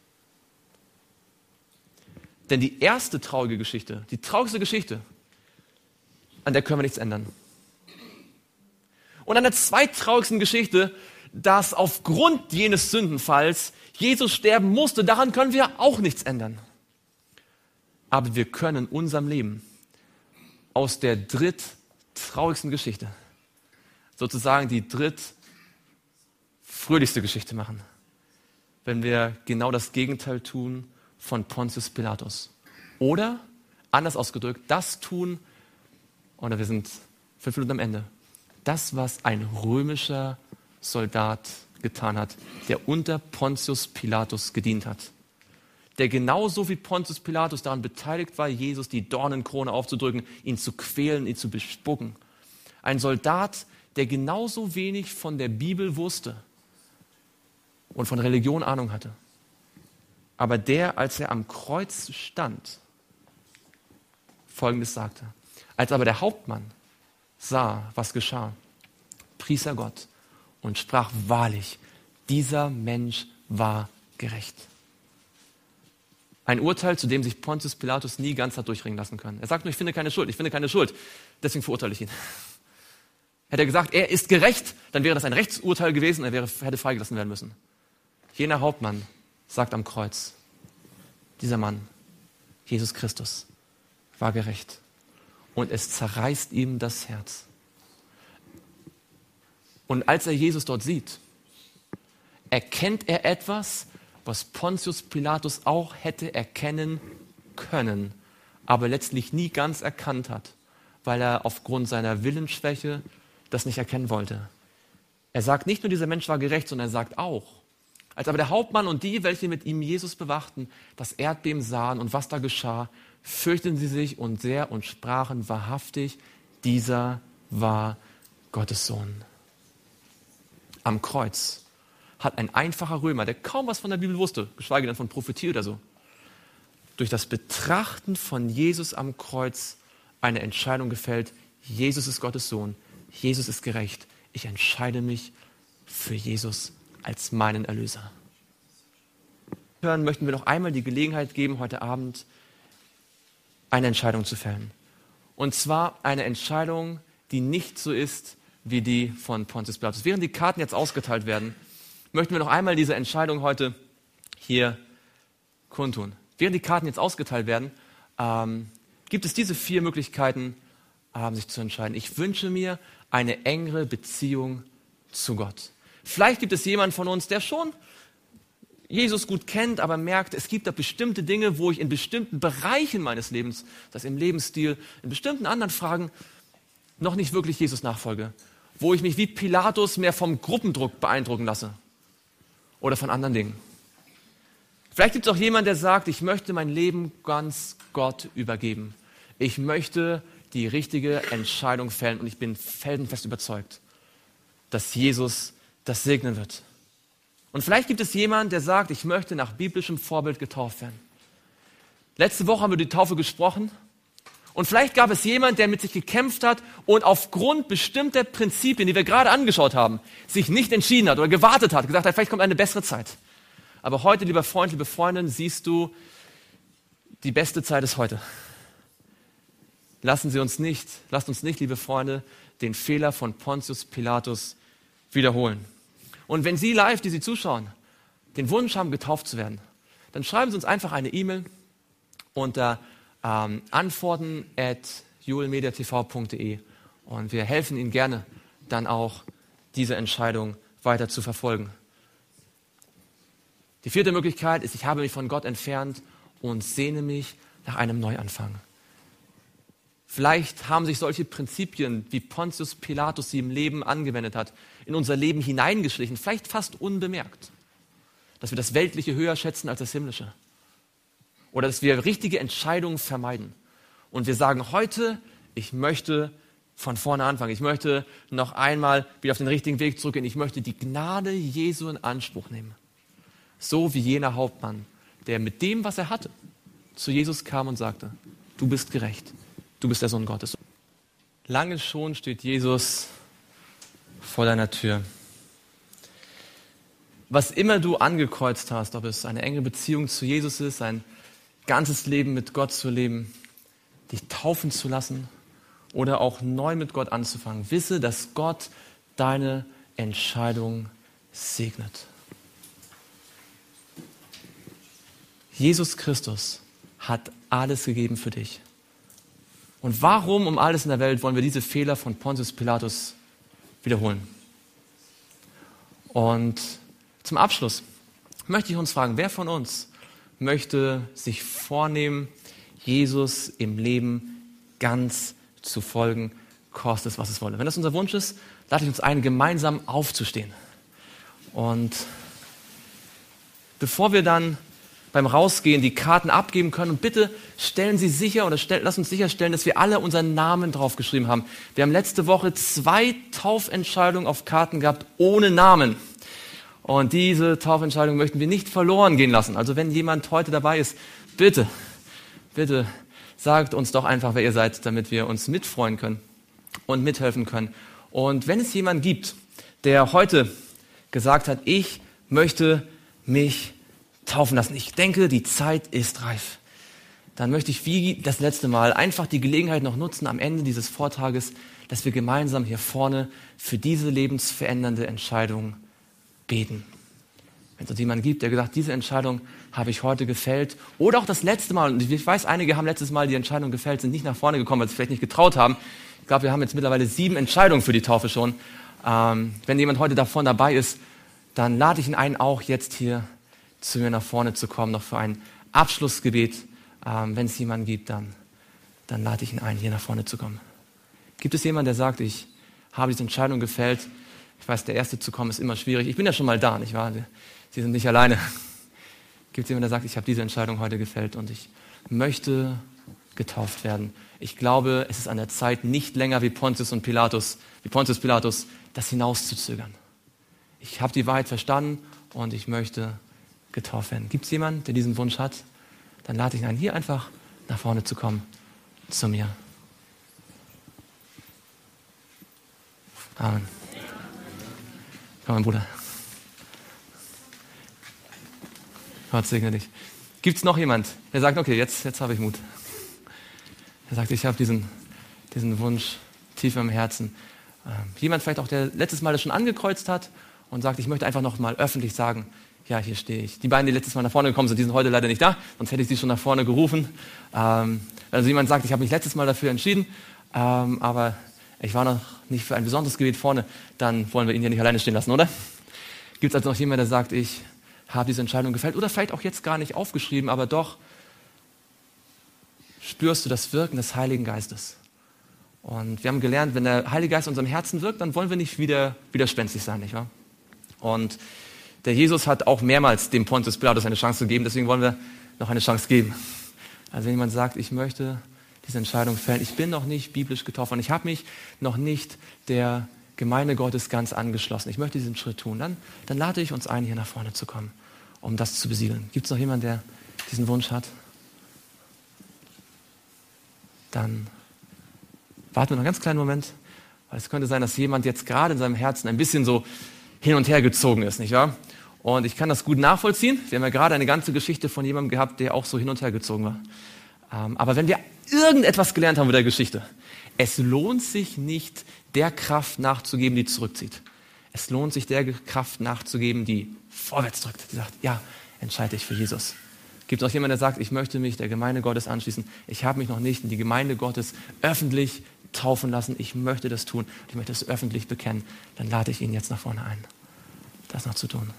Denn die erste traurige Geschichte, die traurigste Geschichte, an der können wir nichts ändern. Und an der zweittraurigsten Geschichte, dass aufgrund jenes Sündenfalls Jesus sterben musste, daran können wir auch nichts ändern. Aber wir können unserem Leben aus der dritttraurigsten Geschichte sozusagen die drittfröhlichste Geschichte machen, wenn wir genau das Gegenteil tun von Pontius Pilatus. Oder, anders ausgedrückt, das tun, oder wir sind 5 Minuten am Ende, das, was ein römischer Soldat getan hat, der unter Pontius Pilatus gedient hat. Der genauso wie Pontius Pilatus daran beteiligt war, Jesus die Dornenkrone aufzudrücken, ihn zu quälen, ihn zu bespucken. Ein Soldat, der genauso wenig von der Bibel wusste und von Religion Ahnung hatte. Aber der, als er am Kreuz stand, Folgendes sagte. Als aber der Hauptmann sah, was geschah, pries er Gott und sprach wahrlich, dieser Mensch war gerecht. Ein Urteil, zu dem sich Pontius Pilatus nie ganz hat durchringen lassen können. Er sagt nur, ich finde keine Schuld, deswegen verurteile ich ihn. Hätte er gesagt, er ist gerecht, dann wäre das ein Rechtsurteil gewesen, er hätte freigelassen werden müssen. Jener Hauptmann sagt am Kreuz, dieser Mann, Jesus Christus, war gerecht. Und es zerreißt ihm das Herz. Und als er Jesus dort sieht, erkennt er etwas, was Pontius Pilatus auch hätte erkennen können, aber letztlich nie ganz erkannt hat, weil er aufgrund seiner Willensschwäche das nicht erkennen wollte. Er sagt nicht nur, dieser Mensch war gerecht, sondern er sagt auch, als aber der Hauptmann und die, welche mit ihm Jesus bewachten, das Erdbeben sahen und was da geschah, fürchteten sie sich und sehr und sprachen wahrhaftig, dieser war Gottes Sohn. Am Kreuz hat ein einfacher Römer, der kaum was von der Bibel wusste, geschweige denn von Prophetie oder so, durch das Betrachten von Jesus am Kreuz eine Entscheidung gefällt, Jesus ist Gottes Sohn, Jesus ist gerecht, ich entscheide mich für Jesus als meinen Erlöser. Hören möchten wir noch einmal die Gelegenheit geben, heute Abend eine Entscheidung zu fällen. Und zwar eine Entscheidung, die nicht so ist wie die von Pontius Pilatus. Während die Karten jetzt ausgeteilt werden, möchten wir noch einmal diese Entscheidung heute hier kundtun. Während die Karten jetzt ausgeteilt werden, gibt es diese 4 Möglichkeiten, sich zu entscheiden. Ich wünsche mir eine engere Beziehung zu Gott. Vielleicht gibt es jemanden von uns, der schon Jesus gut kennt, aber merkt, es gibt da bestimmte Dinge, wo ich in bestimmten Bereichen meines Lebens, das im Lebensstil, in bestimmten anderen Fragen noch nicht wirklich Jesus nachfolge. Wo ich mich wie Pilatus mehr vom Gruppendruck beeindrucken lasse oder von anderen Dingen. Vielleicht gibt es auch jemanden, der sagt, ich möchte mein Leben ganz Gott übergeben. Ich möchte die richtige Entscheidung fällen und ich bin felsenfest überzeugt, dass Jesus das segnen wird. Und vielleicht gibt es jemanden, der sagt, ich möchte nach biblischem Vorbild getauft werden. Letzte Woche haben wir über die Taufe gesprochen. Und vielleicht gab es jemanden, der mit sich gekämpft hat und aufgrund bestimmter Prinzipien, die wir gerade angeschaut haben, sich nicht entschieden hat oder gewartet hat, gesagt hat, vielleicht kommt eine bessere Zeit. Aber heute, lieber Freund, liebe Freundin, siehst du, die beste Zeit ist heute. Lasst uns nicht, liebe Freunde, den Fehler von Pontius Pilatus wiederholen. Und wenn Sie live, die Sie zuschauen, den Wunsch haben, getauft zu werden, dann schreiben Sie uns einfach eine E-Mail unter antworten@julmediatv.de und wir helfen Ihnen gerne, dann auch diese Entscheidung weiter zu verfolgen. Die 4. Möglichkeit ist, ich habe mich von Gott entfernt und sehne mich nach einem Neuanfang. Vielleicht haben sich solche Prinzipien, wie Pontius Pilatus sie im Leben angewendet hat, in unser Leben hineingeschlichen, vielleicht fast unbemerkt. Dass wir das Weltliche höher schätzen als das Himmlische. Oder dass wir richtige Entscheidungen vermeiden. Und wir sagen heute, ich möchte von vorne anfangen. Ich möchte noch einmal wieder auf den richtigen Weg zurückgehen. Ich möchte die Gnade Jesu in Anspruch nehmen. So wie jener Hauptmann, der mit dem, was er hatte, zu Jesus kam und sagte, du bist gerecht. Du bist der Sohn Gottes. Lange schon steht Jesus vor deiner Tür. Was immer du angekreuzt hast, ob es eine enge Beziehung zu Jesus ist, ein ganzes Leben mit Gott zu leben, dich taufen zu lassen oder auch neu mit Gott anzufangen, wisse, dass Gott deine Entscheidung segnet. Jesus Christus hat alles gegeben für dich. Und warum um alles in der Welt wollen wir diese Fehler von Pontius Pilatus wiederholen? Und zum Abschluss möchte ich uns fragen, wer von uns möchte sich vornehmen, Jesus im Leben ganz zu folgen, koste es, was es wolle. Wenn das unser Wunsch ist, lade ich uns ein, gemeinsam aufzustehen. Und bevor wir dann beim Rausgehen die Karten abgeben können, und bitte stellen Sie sicher oder lass uns sicherstellen, dass wir alle unseren Namen draufgeschrieben haben. Wir haben letzte Woche 2 Taufentscheidungen auf Karten gehabt ohne Namen. Und diese Taufentscheidung möchten wir nicht verloren gehen lassen. Also wenn jemand heute dabei ist, bitte sagt uns doch einfach, wer ihr seid, damit wir uns mitfreuen können und mithelfen können. Und wenn es jemanden gibt, der heute gesagt hat, ich möchte mich taufen lassen, ich denke, die Zeit ist reif, dann möchte ich wie das letzte Mal einfach die Gelegenheit noch nutzen, am Ende dieses Vortrages, dass wir gemeinsam hier vorne für diese lebensverändernde Entscheidung beten. Wenn es jemanden gibt, der gesagt, diese Entscheidung habe ich heute gefällt, oder auch das letzte Mal, und ich weiß, einige haben letztes Mal die Entscheidung gefällt, sind nicht nach vorne gekommen, weil sie vielleicht nicht getraut haben. Ich glaube, wir haben jetzt mittlerweile 7 Entscheidungen für die Taufe schon. Wenn jemand heute davon dabei ist, dann lade ich ihn ein, auch jetzt hier zu mir nach vorne zu kommen, noch für ein Abschlussgebet. Wenn es jemanden gibt, dann lade ich ihn ein, hier nach vorne zu kommen. Gibt es jemanden, der sagt, ich habe diese Entscheidung gefällt? Ich weiß, der Erste zu kommen ist immer schwierig. Ich bin ja schon mal da, nicht wahr? Sie sind nicht alleine. Gibt es jemanden, der sagt, ich habe diese Entscheidung heute gefällt und ich möchte getauft werden? Ich glaube, es ist an der Zeit, nicht länger wie Pontius Pilatus, das hinauszuzögern. Ich habe die Wahrheit verstanden und ich möchte getauft werden. Gibt es jemanden, der diesen Wunsch hat? Dann lade ich ihn ein, hier einfach nach vorne zu kommen, zu mir. Amen. Komm, mein Bruder. Gott segne dich. Gibt es noch jemand, der sagt, okay, jetzt habe ich Mut. Der sagt, ich habe diesen Wunsch tief im Herzen. Jemand vielleicht auch, der letztes Mal das schon angekreuzt hat und sagt, ich möchte einfach noch mal öffentlich sagen, ja, hier stehe ich. Die beiden, die letztes Mal nach vorne gekommen sind, die sind heute leider nicht da, sonst hätte ich sie schon nach vorne gerufen. Also jemand sagt, ich habe mich letztes Mal dafür entschieden, aber ich war noch nicht für ein besonderes Gebet vorne, dann wollen wir ihn ja nicht alleine stehen lassen, oder? Gibt es also noch jemanden, der sagt, ich habe diese Entscheidung gefällt oder vielleicht auch jetzt gar nicht aufgeschrieben, aber doch spürst du das Wirken des Heiligen Geistes. Und wir haben gelernt, wenn der Heilige Geist in unserem Herzen wirkt, dann wollen wir nicht widerspenstig sein, nicht wahr? Und der Jesus hat auch mehrmals dem Pontius Pilatus eine Chance gegeben, deswegen wollen wir noch eine Chance geben. Also wenn jemand sagt, ich möchte diese Entscheidung fällen, ich bin noch nicht biblisch getauft und ich habe mich noch nicht der Gemeinde Gottes ganz angeschlossen, ich möchte diesen Schritt tun, dann lade ich uns ein, hier nach vorne zu kommen, um das zu besiegeln. Gibt es noch jemanden, der diesen Wunsch hat? Dann warten wir noch einen ganz kleinen Moment, weil es könnte sein, dass jemand jetzt gerade in seinem Herzen ein bisschen so hin und her gezogen ist, nicht wahr? Und ich kann das gut nachvollziehen. Wir haben ja gerade eine ganze Geschichte von jemandem gehabt, der auch so hin und her gezogen war. Aber wenn wir irgendetwas gelernt haben mit der Geschichte, es lohnt sich nicht, der Kraft nachzugeben, die zurückzieht. Es lohnt sich, der Kraft nachzugeben, die vorwärts drückt, die sagt, ja, entscheide dich für Jesus. Gibt es noch jemanden, der sagt, ich möchte mich der Gemeinde Gottes anschließen, ich habe mich noch nicht in die Gemeinde Gottes öffentlich taufen lassen, ich möchte das tun, ich möchte es öffentlich bekennen, dann lade ich ihn jetzt nach vorne ein, das noch zu tun.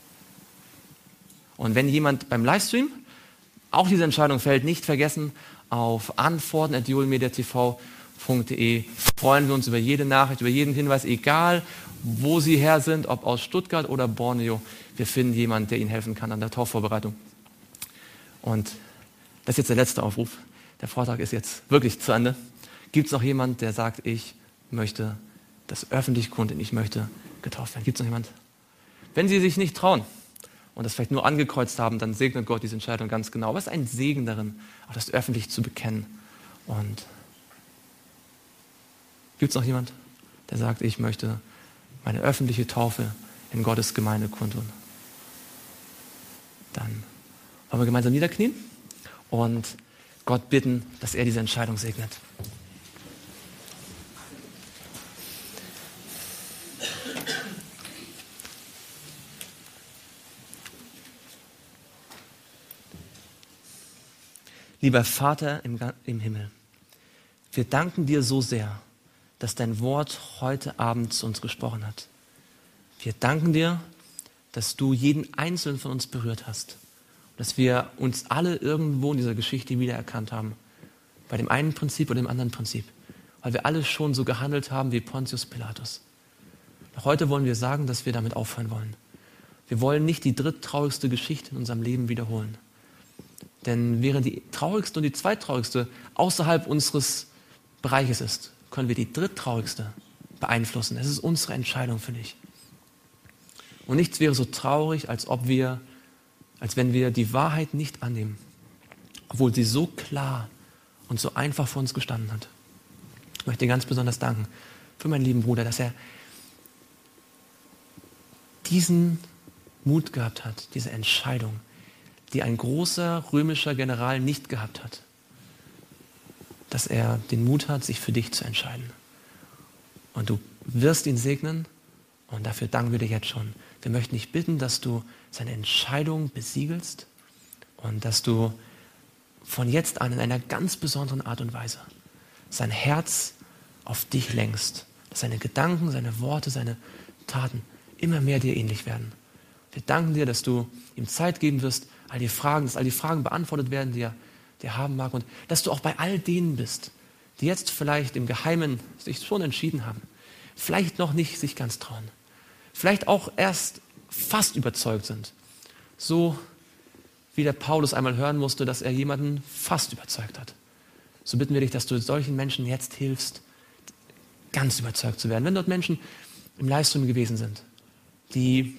Und wenn jemand beim Livestream auch diese Entscheidung fällt, nicht vergessen, auf antworten@joelmediatv.de. Freuen wir uns über jede Nachricht, über jeden Hinweis, egal wo Sie her sind, ob aus Stuttgart oder Borneo. Wir finden jemanden, der Ihnen helfen kann an der Taufvorbereitung. Und das ist jetzt der letzte Aufruf. Der Vortrag ist jetzt wirklich zu Ende. Gibt es noch jemanden, der sagt, ich möchte das öffentlich kundtun, ich möchte getauft werden? Gibt es noch jemanden? Wenn Sie sich nicht trauen und das vielleicht nur angekreuzt haben, dann segnet Gott diese Entscheidung ganz genau. Aber es ist ein Segen darin, auch das öffentlich zu bekennen. Und gibt es noch jemanden, der sagt, ich möchte meine öffentliche Taufe in Gottes Gemeinde kundtun? Dann wollen wir gemeinsam niederknien und Gott bitten, dass er diese Entscheidung segnet. Lieber Vater im Himmel, wir danken dir so sehr, dass dein Wort heute Abend zu uns gesprochen hat. Wir danken dir, dass du jeden Einzelnen von uns berührt hast. Dass wir uns alle irgendwo in dieser Geschichte wiedererkannt haben. Bei dem einen Prinzip oder dem anderen Prinzip. Weil wir alle schon so gehandelt haben wie Pontius Pilatus. Doch heute wollen wir sagen, dass wir damit aufhören wollen. Wir wollen nicht die dritttraurigste Geschichte in unserem Leben wiederholen. Denn während die traurigste und die zweittraurigste außerhalb unseres Bereiches ist, können wir die dritttraurigste beeinflussen. Es ist unsere Entscheidung für dich. Und nichts wäre so traurig, als wenn wir die Wahrheit nicht annehmen, obwohl sie so klar und so einfach vor uns gestanden hat. Ich möchte dir ganz besonders danken für meinen lieben Bruder, dass er diesen Mut gehabt hat, diese Entscheidung, die ein großer römischer General nicht gehabt hat, dass er den Mut hat, sich für dich zu entscheiden. Und du wirst ihn segnen und dafür danken wir dir jetzt schon. Wir möchten dich bitten, dass du seine Entscheidung besiegelst und dass du von jetzt an in einer ganz besonderen Art und Weise sein Herz auf dich lenkst, dass seine Gedanken, seine Worte, seine Taten immer mehr dir ähnlich werden. Wir danken dir, dass du ihm Zeit geben wirst, dass all die Fragen beantwortet werden, die er haben mag und dass du auch bei all denen bist, die jetzt vielleicht im Geheimen sich schon entschieden haben, vielleicht noch nicht sich ganz trauen, vielleicht auch erst fast überzeugt sind, so wie der Paulus einmal hören musste, dass er jemanden fast überzeugt hat. So bitten wir dich, dass du solchen Menschen jetzt hilfst, ganz überzeugt zu werden. Wenn dort Menschen im Livestream gewesen sind, die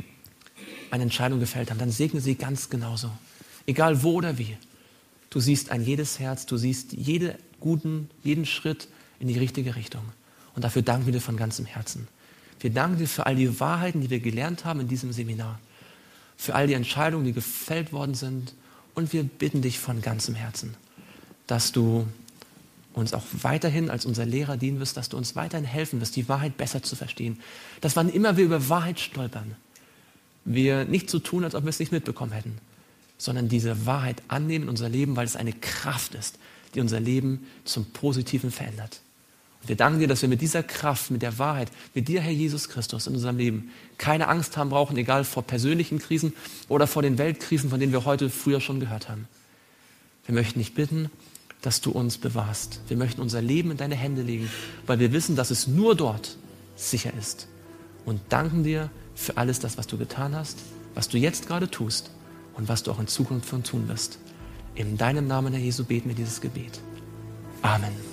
eine Entscheidung gefällt haben, dann segne sie ganz genauso. Egal wo oder wie. Du siehst ein jedes Herz, du siehst jeden Schritt in die richtige Richtung. Und dafür danken wir dir von ganzem Herzen. Wir danken dir für all die Wahrheiten, die wir gelernt haben in diesem Seminar. Für all die Entscheidungen, die gefällt worden sind. Und wir bitten dich von ganzem Herzen, dass du uns auch weiterhin als unser Lehrer dienen wirst, dass du uns weiterhin helfen wirst, die Wahrheit besser zu verstehen. Dass wann immer wir über Wahrheit stolpern, wir nicht so tun, als ob wir es nicht mitbekommen hätten, sondern diese Wahrheit annehmen in unser Leben, weil es eine Kraft ist, die unser Leben zum Positiven verändert. Und wir danken dir, dass wir mit dieser Kraft, mit der Wahrheit, mit dir, Herr Jesus Christus, in unserem Leben keine Angst haben brauchen, egal vor persönlichen Krisen oder vor den Weltkrisen, von denen wir heute früher schon gehört haben. Wir möchten dich bitten, dass du uns bewahrst. Wir möchten unser Leben in deine Hände legen, weil wir wissen, dass es nur dort sicher ist. Und danken dir für alles das, was du getan hast, was du jetzt gerade tust und was du auch in Zukunft tun wirst. In deinem Namen, Herr Jesu, beten wir dieses Gebet. Amen.